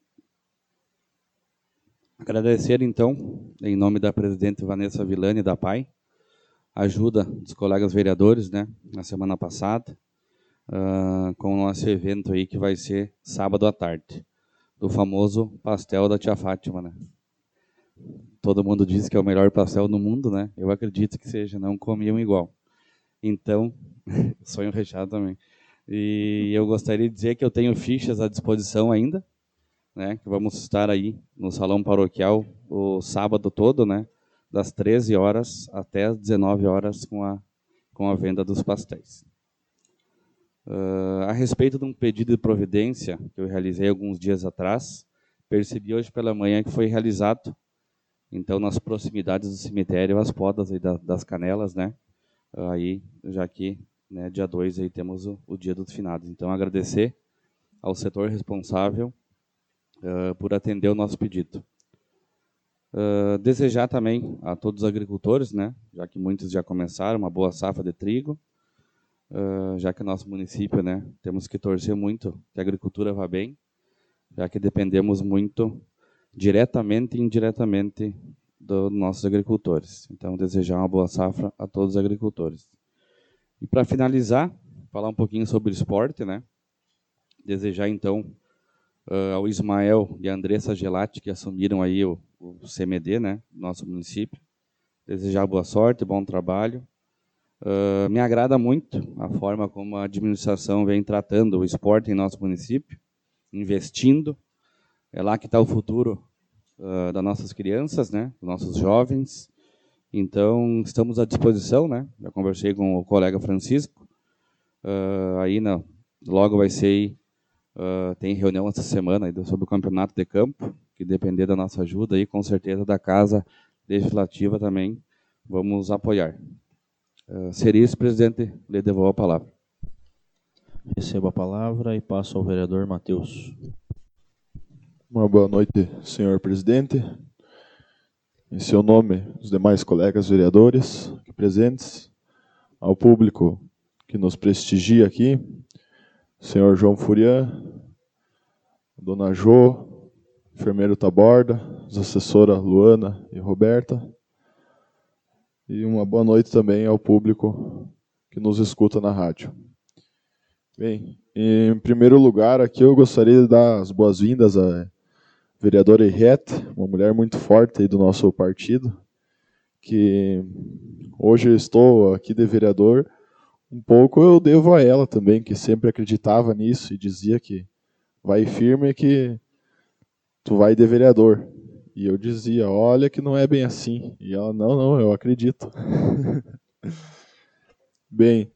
Agradecer, então, em nome da presidente Vanessa Villani, da PAI, a ajuda dos colegas vereadores, né, na semana passada, com o nosso evento aí que vai ser sábado à tarde, do famoso pastel da tia Fátima, né? Todo mundo diz que é o melhor pastel do mundo, né? Eu acredito que seja, não comiam igual. Então, sonho recheado também. E eu gostaria de dizer que eu tenho fichas à disposição ainda, né? Que vamos estar aí no Salão Paroquial o sábado todo, né? Das 13 horas até as 19 horas com a venda dos pastéis. A respeito de um pedido de providência que eu realizei alguns dias atrás, percebi hoje pela manhã que foi realizado, então, nas proximidades do cemitério, as podas aí das canelas, né? Aí, já que, né, dia 2 aí temos o dia dos finados. Então, agradecer ao setor responsável por atender o nosso pedido. Desejar também a todos os agricultores, né? Já que muitos já começaram, uma boa safra de trigo, já que nosso município, né, temos que torcer muito que a agricultura vá bem, já que dependemos muito diretamente e indiretamente dos nossos agricultores. Então, desejar uma boa safra a todos os agricultores. E para finalizar, falar um pouquinho sobre o esporte, né? Desejar, então, ao Ismael e a Andressa Gelati, que assumiram aí o CMD, né, do nosso município. Desejar boa sorte, bom trabalho. Me agrada muito a forma como a administração vem tratando o esporte em nosso município, investindo. É lá que está o futuro das nossas crianças, né, dos nossos jovens. Então, estamos à disposição, né? Já conversei com o colega Francisco. Logo vai ser, tem reunião essa semana aí sobre o campeonato de campo, que depender da nossa ajuda, aí, com certeza da Casa Legislativa também vamos apoiar. Seria isso, presidente, lhe devolvo a palavra. Recebo a palavra e passo ao vereador Matheus. Uma boa noite, senhor presidente. Em seu nome, os demais colegas vereadores aqui presentes, ao público que nos prestigia aqui, senhor João Furian, dona Jo, enfermeiro Taborda, as assessoras Luana e Roberta. E uma boa noite também ao público que nos escuta na rádio. Bem, em primeiro lugar, aqui eu gostaria de dar as boas-vindas à vereadora Henriette, uma mulher muito forte aí do nosso partido, que hoje eu estou aqui de vereador. Um pouco eu devo a ela também, que sempre acreditava nisso e dizia que vai firme que tu vai de vereador. E eu dizia, olha que não é bem assim. E ela, não, eu acredito. Bem,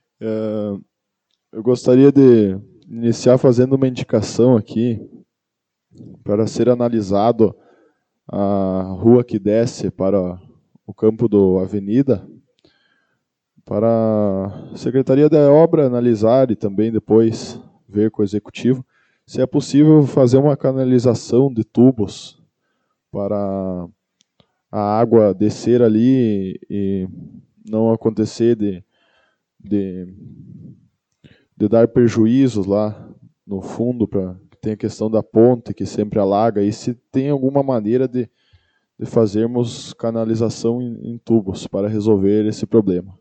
eu gostaria de iniciar fazendo uma indicação aqui para ser analisado a rua que desce para o campo do Avenida, para a Secretaria da Obra analisar e também depois ver com o Executivo se é possível fazer uma canalização de tubos para a água descer ali e não acontecer de dar prejuízos lá no fundo, para que tem a questão da ponte que sempre alaga, e se tem alguma maneira de fazermos canalização em tubos para resolver esse problema.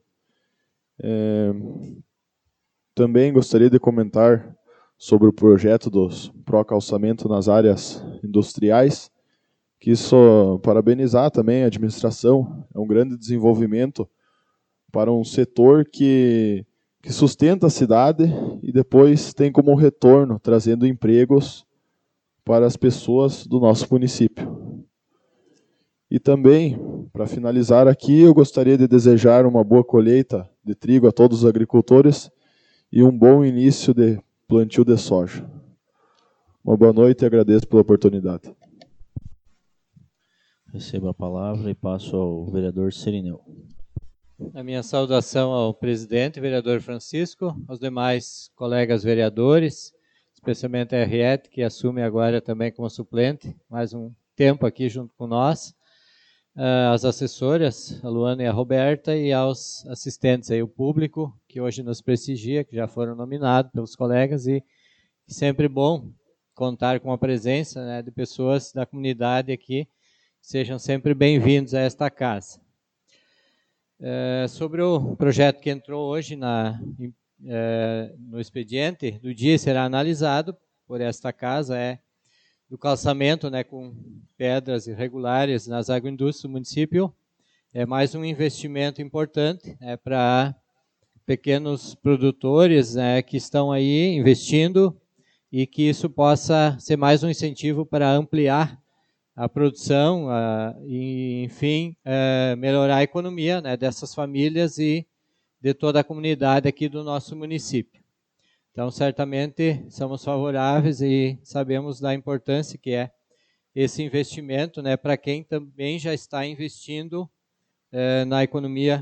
Também gostaria de comentar sobre o projeto dos pró-calçamento nas áreas industriais, que isso, parabenizar também a administração, é um grande desenvolvimento para um setor que sustenta a cidade e depois tem como retorno trazendo empregos para as pessoas do nosso município. E também, para finalizar aqui, eu gostaria de desejar uma boa colheita de trigo a todos os agricultores e um bom início de plantio de soja. Uma boa noite e agradeço pela oportunidade. Recebo a palavra e passo ao vereador Serineu. A minha saudação ao presidente, vereador Francisco, aos demais colegas vereadores, especialmente a Henriette, que assume agora também como suplente, mais um tempo aqui junto com nós, às assessoras, a Luana e a Roberta, e aos assistentes, aí, o público, que hoje nos prestigia, que já foram nominados pelos colegas, e sempre bom contar com a presença, né, de pessoas da comunidade aqui. Sejam sempre bem-vindos a esta casa. Sobre o projeto que entrou hoje no expediente do dia, será analisado por esta casa, do calçamento, né, com pedras irregulares nas agroindústrias do município. É mais um investimento importante para pequenos produtores, né, que estão aí investindo, e que isso possa ser mais um incentivo para ampliar a produção e, enfim, melhorar a economia, né, dessas famílias e de toda a comunidade aqui do nosso município. Então, certamente, somos favoráveis e sabemos da importância que é esse investimento, né, para quem também já está investindo na economia,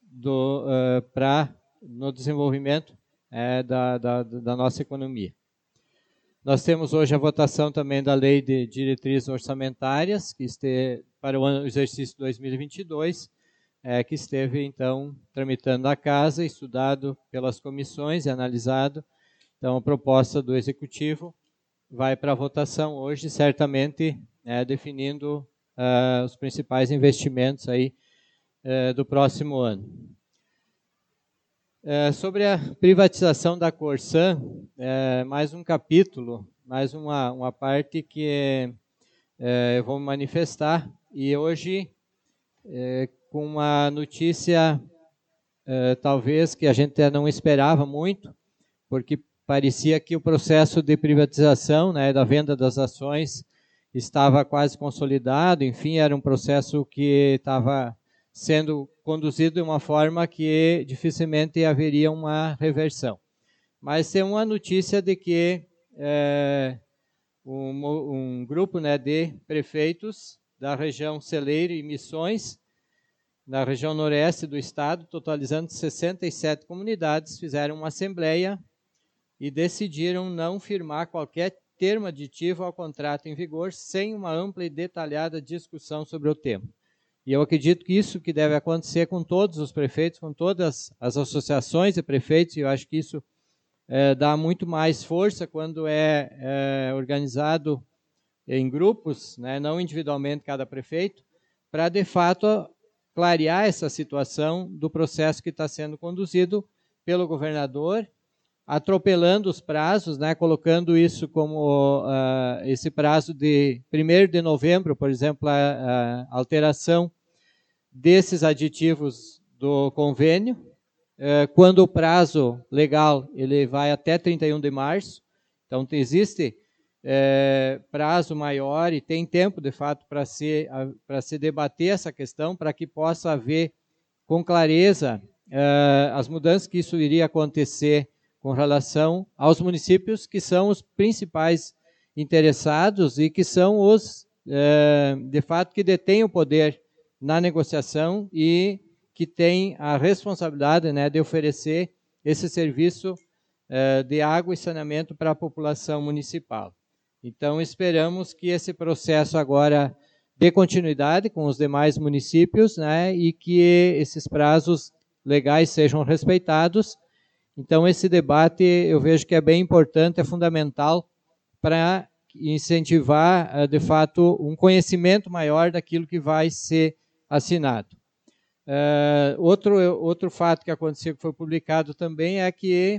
no desenvolvimento da nossa economia. Nós temos hoje a votação também da Lei de Diretrizes Orçamentárias, para o exercício 2022, que esteve, então, tramitando na casa, estudado pelas comissões e analisado. Então, a proposta do Executivo vai para a votação hoje, certamente definindo os principais investimentos aí, do próximo ano. Sobre a privatização da Corsan, mais um capítulo, mais uma parte que eu vou manifestar, e hoje com uma notícia talvez que a gente não esperava muito, porque parecia que o processo de privatização, né, da venda das ações estava quase consolidado, enfim, era um processo que estava sendo conduzido de uma forma que dificilmente haveria uma reversão. Mas tem uma notícia de que um grupo, né, de prefeitos da região Celeiro e Missões, na região noroeste do estado, totalizando 67 comunidades, fizeram uma assembleia e decidiram não firmar qualquer termo aditivo ao contrato em vigor sem uma ampla e detalhada discussão sobre o tema. E eu acredito que isso que deve acontecer com todos os prefeitos, com todas as associações de prefeitos, e eu acho que isso dá muito mais força quando é organizado em grupos, né, não individualmente cada prefeito, para, de fato, clarear essa situação do processo que está sendo conduzido pelo governador, atropelando os prazos, né, colocando isso como esse prazo de 1º de novembro, por exemplo, a alteração desses aditivos do convênio, quando o prazo legal ele vai até 31 de março, então existe prazo maior e tem tempo, de fato, para se debater essa questão, para que possa haver com clareza as mudanças que isso iria acontecer com relação aos municípios que são os principais interessados e que são os, de fato, que detêm o poder na negociação e que têm a responsabilidade, né, de oferecer esse serviço de água e saneamento para a população municipal. Então, esperamos que esse processo agora dê continuidade com os demais municípios, né, e que esses prazos legais sejam respeitados. Então, esse debate eu vejo que é bem importante, é fundamental para incentivar, de fato, um conhecimento maior daquilo que vai ser assinado. Outro fato que aconteceu, que foi publicado também, é que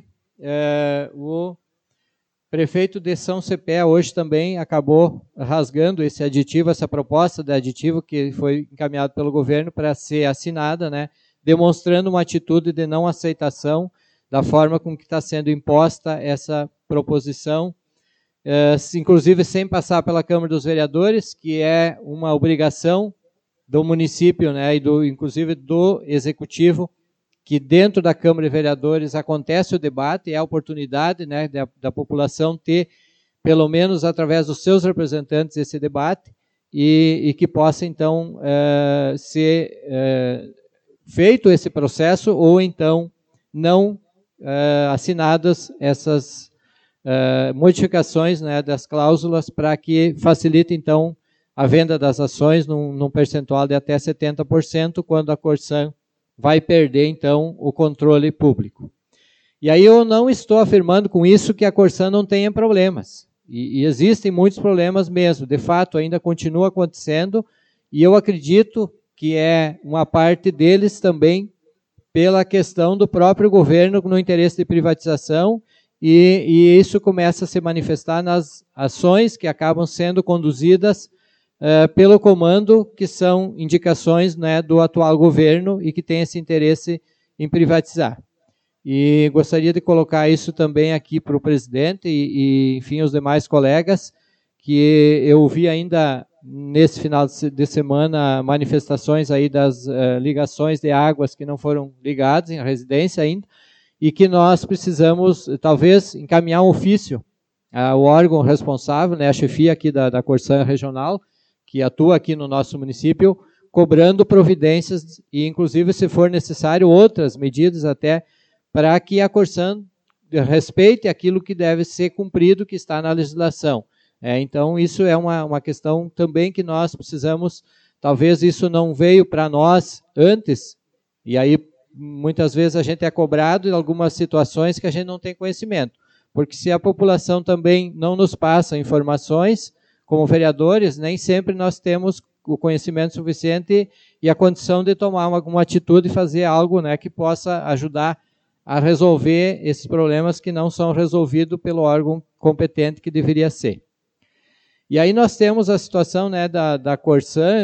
o prefeito de São Cepé hoje também acabou rasgando esse aditivo, essa proposta de aditivo que foi encaminhado pelo governo para ser assinada, né, demonstrando uma atitude de não aceitação da forma com que está sendo imposta essa proposição, inclusive sem passar pela Câmara dos Vereadores, que é uma obrigação do município, né, e inclusive do Executivo, que dentro da Câmara de Vereadores acontece o debate, é a oportunidade, né, da população ter, pelo menos através dos seus representantes, esse debate, e que possa, então, ser feito esse processo, ou então não assinadas essas modificações, né, das cláusulas, para que facilite, então, a venda das ações num percentual de até 70%, quando a Corsan vai perder, então, o controle público. E aí eu não estou afirmando com isso que a Corsan não tenha problemas. E existem muitos problemas mesmo. De fato, ainda continua acontecendo, e eu acredito que é uma parte deles também pela questão do próprio governo no interesse de privatização, e isso começa a se manifestar nas ações que acabam sendo conduzidas pelo comando, que são indicações, né, do atual governo e que tem esse interesse em privatizar. E gostaria de colocar isso também aqui para o presidente e, enfim, os demais colegas, que eu vi ainda nesse final de semana manifestações aí das ligações de águas que não foram ligadas em residência ainda, e que nós precisamos, talvez, encaminhar um ofício ao órgão responsável, né, a chefia aqui da Corsan Regional, que atua aqui no nosso município, cobrando providências e, inclusive, se for necessário, outras medidas até para que a Corsan respeite aquilo que deve ser cumprido, que está na legislação. Então, isso é uma questão também que nós precisamos, talvez isso não veio para nós antes, e aí muitas vezes a gente é cobrado em algumas situações que a gente não tem conhecimento, porque se a população também não nos passa informações, como vereadores, nem sempre nós temos o conhecimento suficiente e a condição de tomar alguma atitude e fazer algo, né, que possa ajudar a resolver esses problemas que não são resolvidos pelo órgão competente que deveria ser. E aí nós temos a situação, né, da Corsan,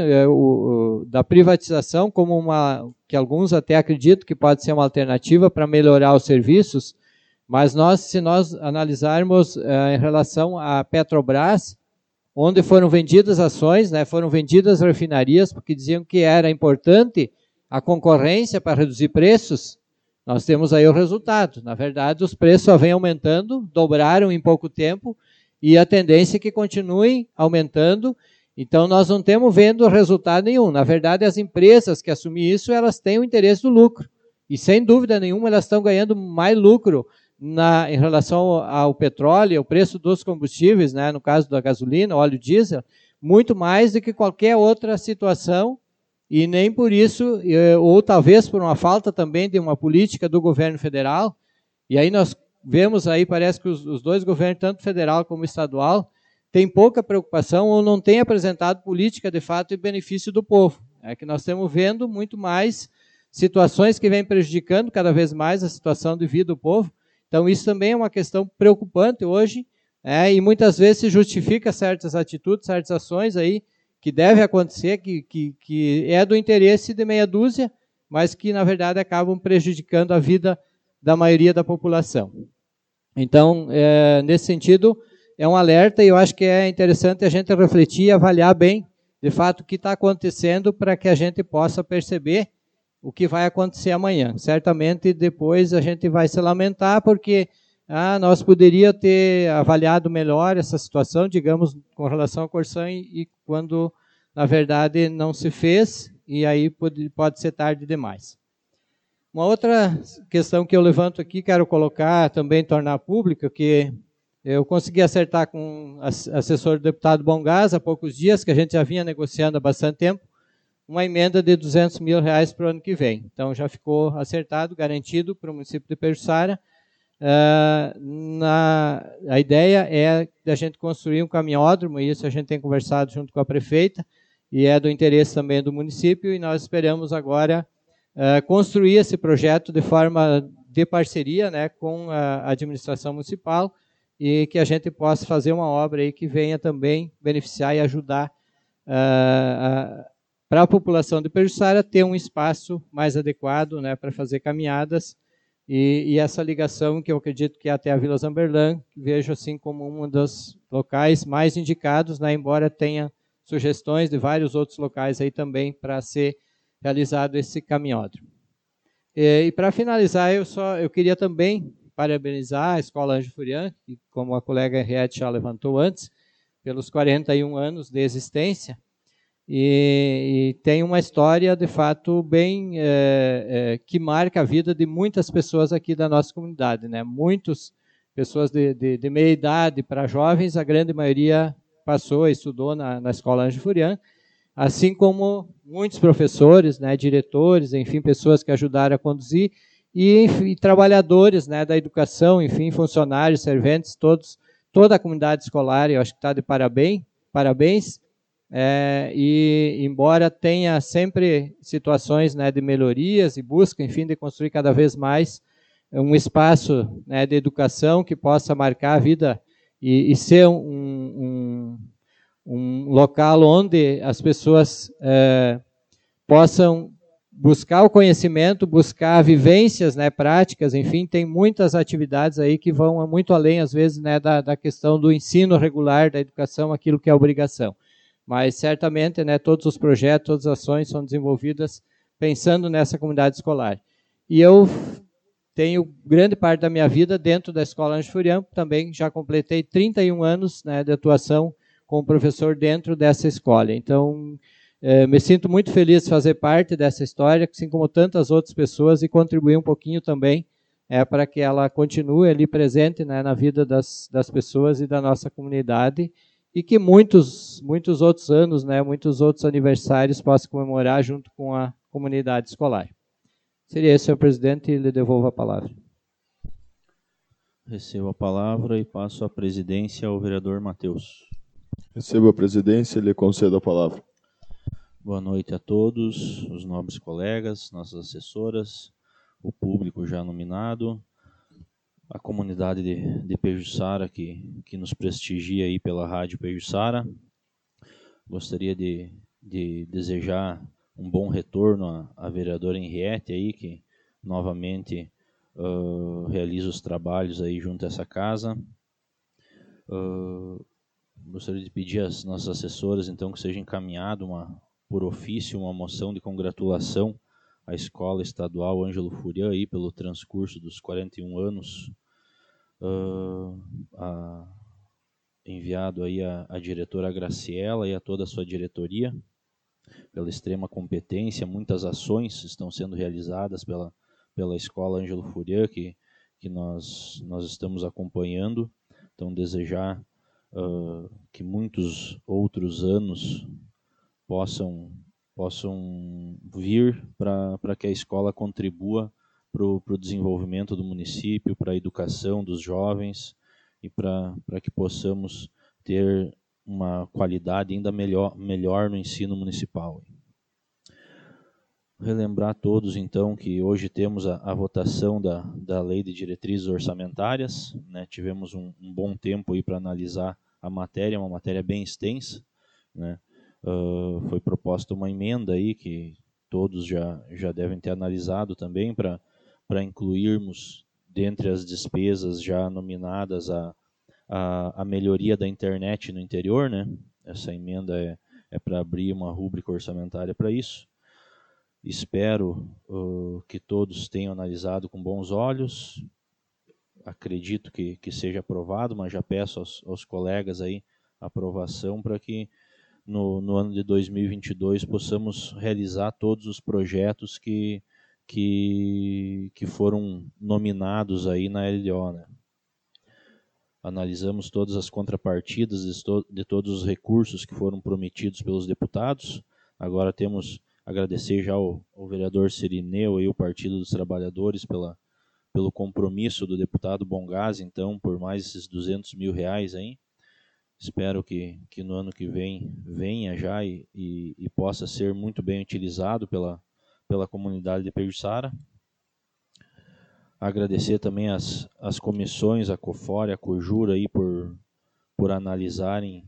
da privatização, como que alguns até acreditam que pode ser uma alternativa para melhorar os serviços, mas se nós analisarmos em relação à Petrobras, onde foram vendidas ações, né, foram vendidas refinarias, porque diziam que era importante a concorrência para reduzir preços, nós temos aí o resultado. Na verdade, os preços só vêm aumentando, dobraram em pouco tempo, e a tendência é que continuem aumentando. Então, nós não estamos vendo resultado nenhum. Na verdade, as empresas que assumem isso, elas têm o interesse do lucro. E, sem dúvida nenhuma, elas estão ganhando mais lucro em relação ao petróleo, ao preço dos combustíveis, né, no caso da gasolina, óleo diesel, muito mais do que qualquer outra situação, e nem por isso, ou talvez por uma falta também de uma política do governo federal, e aí nós vemos aí, parece que os dois governos, tanto federal como estadual, tem pouca preocupação ou não tem apresentado política de fato em benefício do povo. É que nós estamos vendo muito mais situações que vêm prejudicando cada vez mais a situação de vida do povo. Então isso também é uma questão preocupante hoje, e muitas vezes se justifica certas atitudes, certas ações aí que devem acontecer, que é do interesse de meia dúzia, mas que na verdade acabam prejudicando a vida da maioria da população. Então, nesse sentido, é um alerta e eu acho que é interessante a gente refletir e avaliar bem, de fato, o que está acontecendo para que a gente possa perceber o que vai acontecer amanhã. Certamente, depois a gente vai se lamentar porque nós poderíamos ter avaliado melhor essa situação, digamos, com relação à Corsã e quando, na verdade, não se fez e aí pode ser tarde demais. Uma outra questão que eu levanto aqui, quero colocar, também tornar pública, que eu consegui acertar com o assessor do deputado Bongás há poucos dias, que a gente já vinha negociando há bastante tempo, uma emenda de R$200 mil para o ano que vem. Então já ficou acertado, garantido para o município de Pejuçara. A ideia é da gente construir um caminhódromo, e isso a gente tem conversado junto com a prefeita, e é do interesse também do município, e nós esperamos agora construir esse projeto de forma de parceria, né, com a administração municipal e que a gente possa fazer uma obra aí que venha também beneficiar e ajudar para a população de Pejuçara ter um espaço mais adequado, né, para fazer caminhadas e essa ligação que eu acredito que é até a Vila Zamberlan, vejo assim como um dos locais mais indicados, né, embora tenha sugestões de vários outros locais aí também para ser realizado esse caminhódromo. E para finalizar, eu queria também parabenizar a Escola Ângelo Furian, que como a colega Henriette já levantou antes, pelos 41 anos de existência, e tem uma história, de fato, bem que marca a vida de muitas pessoas aqui da nossa comunidade, né? Muitas pessoas de meia idade para jovens, a grande maioria passou e estudou na Escola Ângelo Furian, assim como muitos professores, né, diretores, enfim, pessoas que ajudaram a conduzir, e trabalhadores, né, da educação, enfim, funcionários, serventes, toda a comunidade escolar, eu acho que está de parabéns, e embora tenha sempre situações, né, de melhorias e busca, enfim, de construir cada vez mais um espaço, né, de educação que possa marcar a vida e ser um local onde as pessoas possam buscar o conhecimento, buscar vivências, né, práticas, enfim, tem muitas atividades aí que vão muito além, às vezes, né, da questão do ensino regular, da educação, aquilo que é obrigação. Mas, certamente, né, todos os projetos, todas as ações são desenvolvidas pensando nessa comunidade escolar. E eu tenho grande parte da minha vida dentro da Escola Ângelo Furian, também já completei 31 anos, né, de atuação como professor dentro dessa escola. Então, me sinto muito feliz de fazer parte dessa história, assim como tantas outras pessoas, e contribuir um pouquinho também para que ela continue ali presente, né, na vida das pessoas e da nossa comunidade, e que muitos outros anos, né, muitos outros aniversários possam comemorar junto com a comunidade escolar. Seria esse, senhor presidente, e lhe devolvo a palavra. Recebo a palavra e passo a presidência ao vereador Matheus. Recebo a presidência e lhe concedo a palavra. Boa noite a todos, os nobres colegas, nossas assessoras, o público já nominado, a comunidade de Pejuçara que nos prestigia aí pela Rádio Pejuçara. Gostaria de desejar um bom retorno à vereadora Henriette aí, que novamente realiza os trabalhos aí junto a essa casa. Gostaria de pedir às nossas assessoras, então, que seja encaminhado por ofício uma moção de congratulação à Escola Estadual Ângelo Furian aí pelo transcurso dos 41 anos, enviado aí a diretora Graciela e a toda a sua diretoria, pela extrema competência. Muitas ações estão sendo realizadas pela Escola Ângelo Furian que nós estamos acompanhando. Então, desejar que muitos outros anos possam vir para que a escola contribua para o desenvolvimento do município, para a educação dos jovens e para que possamos ter uma qualidade ainda melhor no ensino municipal. Relembrar a todos, então, que hoje temos a votação da Lei de Diretrizes Orçamentárias, né? Tivemos um bom tempo aí para analisar a matéria, uma matéria bem extensa, né? Foi proposta uma emenda aí que todos já devem ter analisado também para incluirmos, dentre as despesas já nominadas, a melhoria da internet no interior, né? Essa emenda é para abrir uma rúbrica orçamentária para isso. Espero que todos tenham analisado com bons olhos. Acredito que seja aprovado, mas já peço aos colegas aí a aprovação para que no ano de 2022 possamos realizar todos os projetos que foram nominados aí na LDO, né? Analisamos todas as contrapartidas de todos os recursos que foram prometidos pelos deputados. Agora temos agradecer já ao vereador Cirineu e o Partido dos Trabalhadores pelo compromisso do deputado Bongazzi, então, por mais esses R$200 mil aí. Espero que no ano que vem venha já e possa ser muito bem utilizado pela comunidade de Pejuçara. Agradecer também as comissões, a COFOR e a COJURA aí por analisarem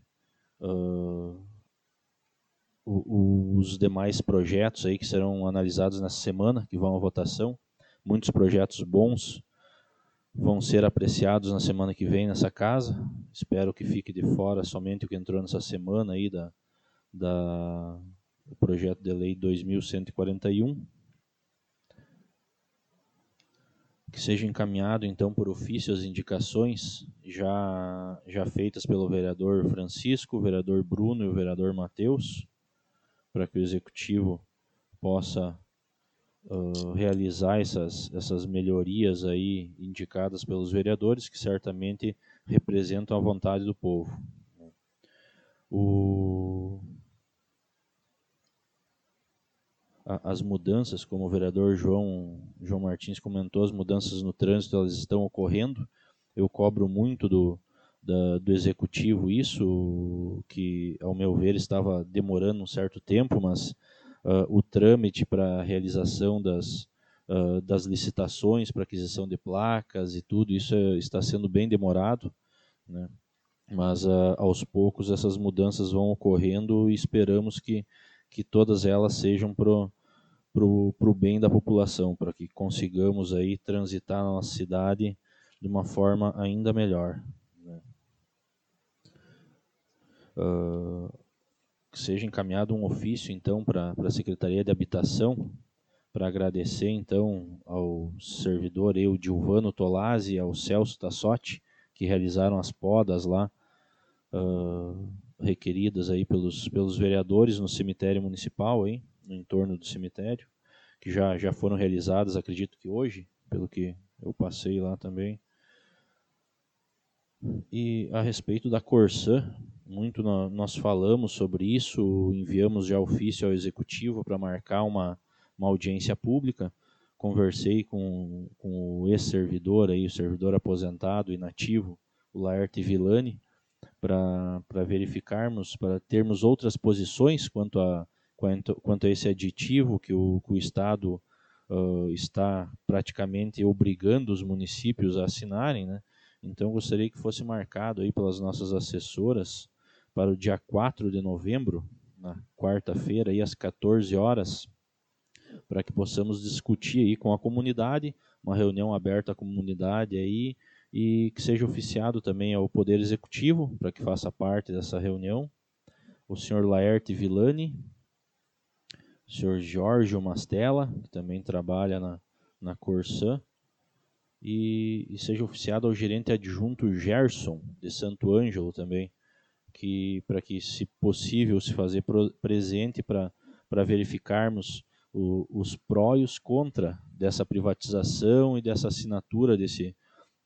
os demais projetos aí que serão analisados nessa semana, que vão à votação. Muitos projetos bons vão ser apreciados na semana que vem nessa casa. Espero que fique de fora somente o que entrou nessa semana aí do projeto de lei 2141. Que seja encaminhado então por ofício as indicações já feitas pelo vereador Francisco, o vereador Bruno e o vereador Matheus, para que o executivo possa realizar essas melhorias aí indicadas pelos vereadores, que certamente representam a vontade do povo. As mudanças, como o vereador João Martins comentou, as mudanças no trânsito elas estão ocorrendo. Eu cobro muito do executivo isso, que ao meu ver estava demorando um certo tempo, mas o trâmite para a realização das licitações para aquisição de placas e tudo isso está sendo bem demorado, né? Mas aos poucos essas mudanças vão ocorrendo e esperamos que todas elas sejam pro bem da população, para que consigamos aí transitar na nossa cidade de uma forma ainda melhor, né? Que seja encaminhado um ofício então para a Secretaria de Habitação, para agradecer então ao servidor, o Gilvano Tolazzi e ao Celso Tassotti, que realizaram as podas lá, requeridas aí pelos vereadores no cemitério municipal, aí, no entorno do cemitério, que já foram realizadas, acredito que hoje, pelo que eu passei lá também. E a respeito da Corsã, muito nós falamos sobre isso, enviamos já ofício ao executivo para marcar uma audiência pública. Conversei com o ex-servidor, o servidor aposentado e inativo, o Laerte Villani, para verificarmos, para termos outras posições quanto a esse aditivo que o Estado está praticamente obrigando os municípios a assinarem, né? Então, gostaria que fosse marcado aí pelas nossas assessoras para o dia 4 de novembro, na quarta-feira, aí às 14 horas, para que possamos discutir aí com a comunidade, uma reunião aberta à comunidade aí, e que seja oficiado também ao Poder Executivo, para que faça parte dessa reunião, o senhor Laerte Villani, o senhor Jorge Mastella, que também trabalha na Corsã, e seja oficiado ao gerente adjunto Gerson, de Santo Ângelo também, para que, se possível, se fazer presente para verificarmos os pró e os contra dessa privatização e dessa assinatura desse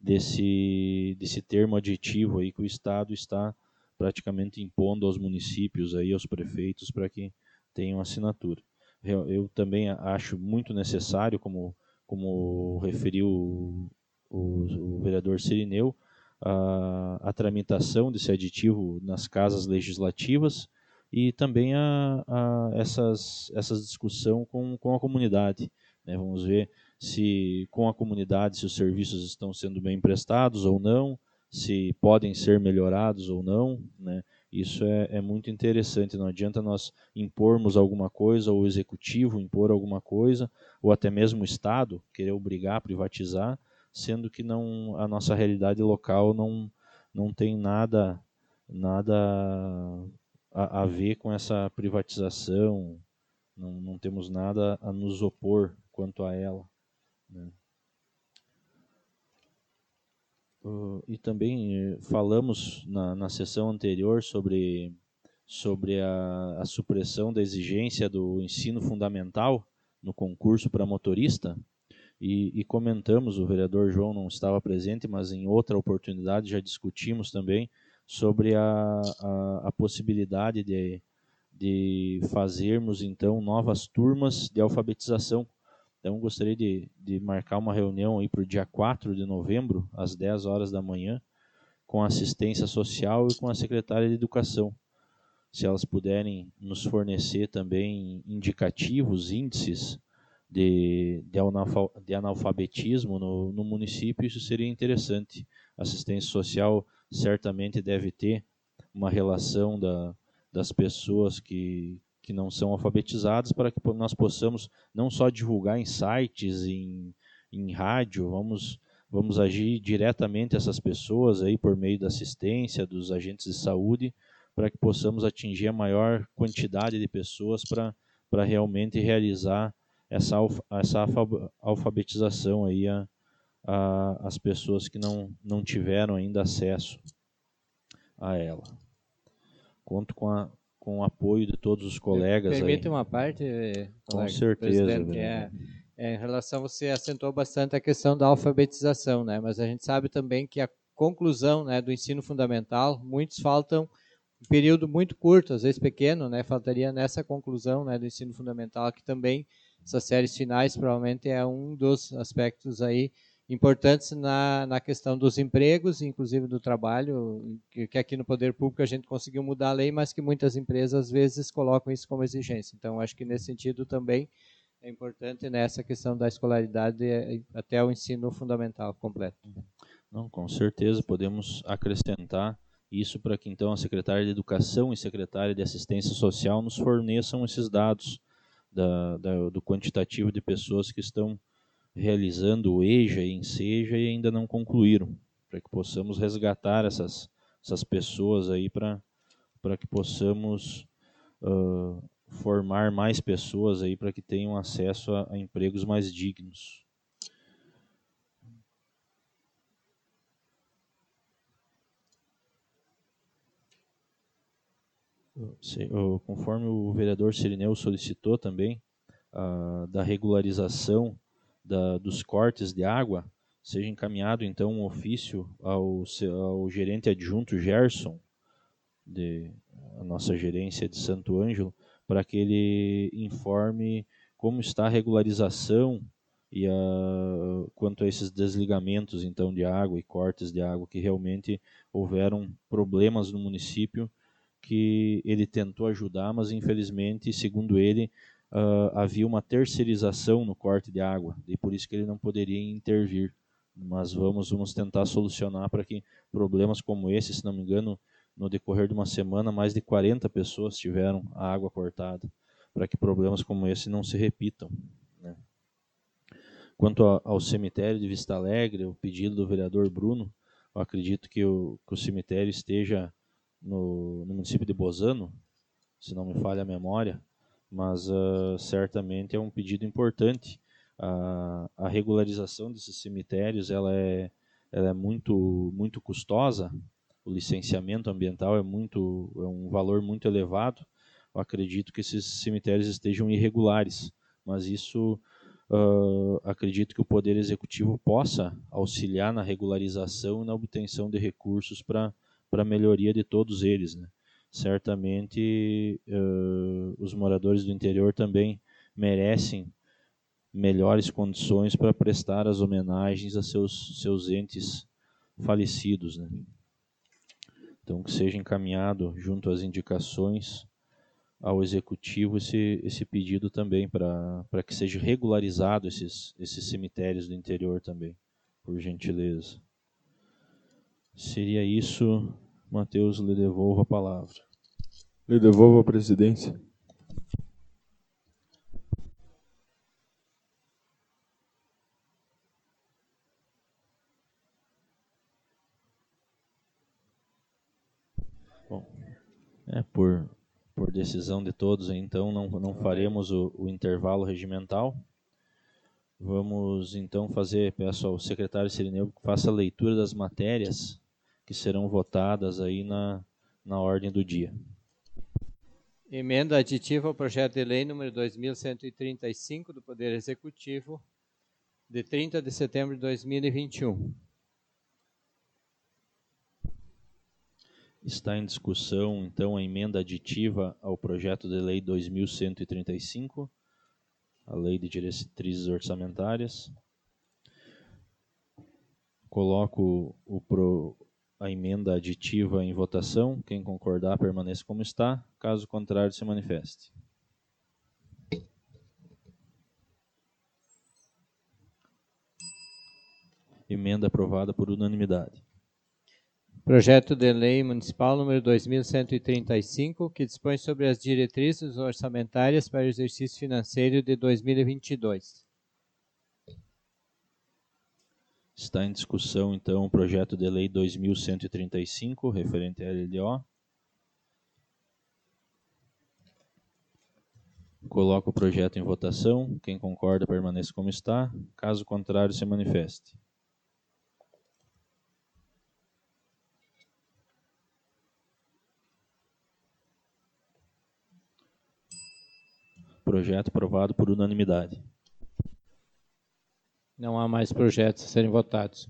termo aditivo aí que o Estado está praticamente impondo aos municípios, aí, aos prefeitos, para que tenham assinatura. Eu também acho muito necessário, como referiu o vereador Cirineu, a tramitação desse aditivo nas casas legislativas e também essa discussão com a comunidade, né? Vamos ver se com a comunidade se os serviços estão sendo bem prestados ou não, se podem ser melhorados ou não, né? Isso é muito interessante. Não adianta nós impormos alguma coisa, ou o executivo impor alguma coisa, ou até mesmo o Estado querer obrigar a privatizar, sendo que a nossa realidade local não tem nada a ver com essa privatização, não temos nada a nos opor quanto a ela, né? E também falamos na sessão anterior sobre a supressão da exigência do ensino fundamental no concurso para motorista, e comentamos, o vereador João não estava presente, mas em outra oportunidade já discutimos também sobre a possibilidade de fazermos então novas turmas de alfabetização. Então gostaria de marcar uma reunião aí para o dia 4 de novembro, às 10 horas da manhã, com a assistência social e com a secretária de educação. Se elas puderem nos fornecer também indicativos, índices de analfabetismo no município, isso seria interessante. A assistência social certamente deve ter uma relação das pessoas que não são alfabetizadas, para que nós possamos não só divulgar em sites, em rádio, vamos agir diretamente essas pessoas aí por meio da assistência, dos agentes de saúde, para que possamos atingir a maior quantidade de pessoas para realmente realizar essa alfabetização aí às pessoas que não tiveram ainda acesso a ela. Conto com o apoio de todos os colegas. Permite aí. uma parte, Com certeza, presidente, em relação, você acentuou bastante a questão da alfabetização, né? Mas a gente sabe também que a conclusão, né, do ensino fundamental, muitos faltam um período muito curto, às vezes pequeno, né? Faltaria nessa conclusão, né, do ensino fundamental, que também essas séries finais provavelmente é um dos aspectos aí importantes na questão dos empregos, inclusive do trabalho, que aqui no Poder Público a gente conseguiu mudar a lei, mas que muitas empresas às vezes colocam isso como exigência. Então, acho que nesse sentido também é importante nessa questão da escolaridade até o ensino fundamental completo. Não, com certeza, podemos acrescentar isso para que então a secretária de Educação e secretária de Assistência Social nos forneçam esses dados do quantitativo de pessoas que estão realizando o EJA e ENSEJA e ainda não concluíram, para que possamos resgatar essas pessoas aí para que possamos formar mais pessoas aí para que tenham acesso a empregos mais dignos. Conforme o vereador Cirineu solicitou também, da regularização dos cortes de água, seja encaminhado então um ofício ao gerente adjunto Gerson, a nossa gerência de Santo Ângelo, para que ele informe como está a regularização e quanto a esses desligamentos então de água e cortes de água, que realmente houveram problemas no município, que ele tentou ajudar, mas infelizmente, segundo ele, havia uma terceirização no corte de água, e por isso que ele não poderia intervir. Mas vamos tentar solucionar para que problemas como esse, se não me engano, no decorrer de uma semana, mais de 40 pessoas tiveram a água cortada, para que problemas como esse não se repitam, né? Quanto ao cemitério de Vista Alegre, o pedido do vereador Bruno, eu acredito que o cemitério esteja no município de Bozano, se não me falha a memória, mas certamente é um pedido importante. A regularização desses cemitérios ela é muito custosa, o licenciamento ambiental é um valor muito elevado. Eu acredito que esses cemitérios estejam irregulares, mas isso acredito que o Poder Executivo possa auxiliar na regularização e na obtenção de recursos para a melhoria de todos eles, né? Certamente os moradores do interior também merecem melhores condições para prestar as homenagens a seus entes falecidos, né? Então, que seja encaminhado junto às indicações ao Executivo esse pedido também, para que seja regularizado esses cemitérios do interior também, por gentileza. Seria isso, Mateus, lhe devolvo a palavra. Lhe devolvo a presidência. Bom, por decisão de todos, então não faremos o intervalo regimental. Vamos então peço ao secretário Cirineu que faça a leitura das matérias que serão votadas aí na ordem do dia. Emenda aditiva ao projeto de lei número 2135 do Poder Executivo, de 30 de setembro de 2021. Está em discussão, então, a emenda aditiva ao projeto de lei 2135, a Lei de Diretrizes Orçamentárias. Coloco a emenda aditiva em votação. Quem concordar, permaneça como está. Caso contrário, se manifeste. Emenda aprovada por unanimidade. Projeto de lei municipal número 2135, que dispõe sobre as diretrizes orçamentárias para o exercício financeiro de 2022. Está em discussão, então, o projeto de lei 2135, referente à LDO. Coloco o projeto em votação. Quem concorda, permaneça como está. Caso contrário, se manifeste. Projeto aprovado por unanimidade. Não há mais projetos a serem votados.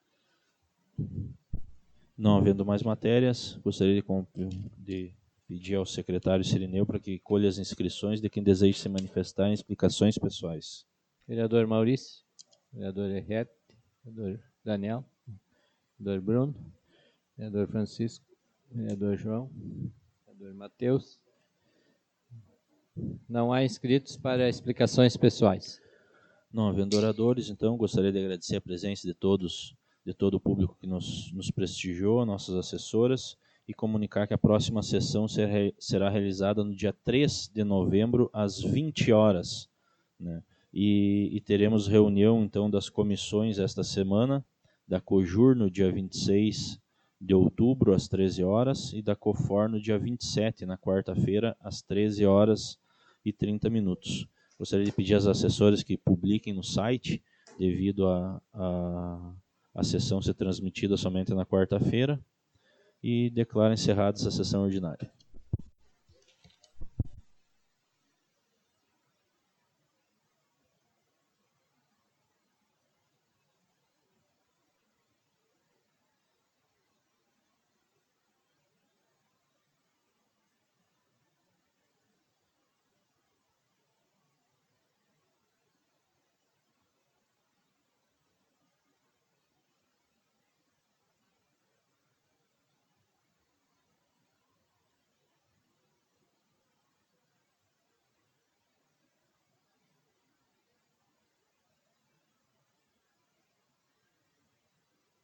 Não havendo mais matérias, gostaria de pedir ao secretário Cirineu para que colha as inscrições de quem deseja se manifestar em explicações pessoais. Vereador Maurício, vereador Henriette, vereador Daniel, vereador Bruno, vereador Francisco, vereador João, vereador Mateus. Não há inscritos para explicações pessoais. Não havendo oradores, então, gostaria de agradecer a presença de todo o público que nos prestigiou, nossas assessoras, e comunicar que a próxima sessão será realizada no dia 3 de novembro, às 20 horas. Né? E teremos reunião, então, das comissões esta semana, da COJUR no dia 26 de outubro, às 13 horas, e da COFOR no dia 27, na quarta-feira, às 13 horas e 30 minutos. Gostaria de pedir às assessoras que publiquem no site, devido a sessão ser transmitida somente na quarta-feira, e declaro encerrada essa sessão ordinária.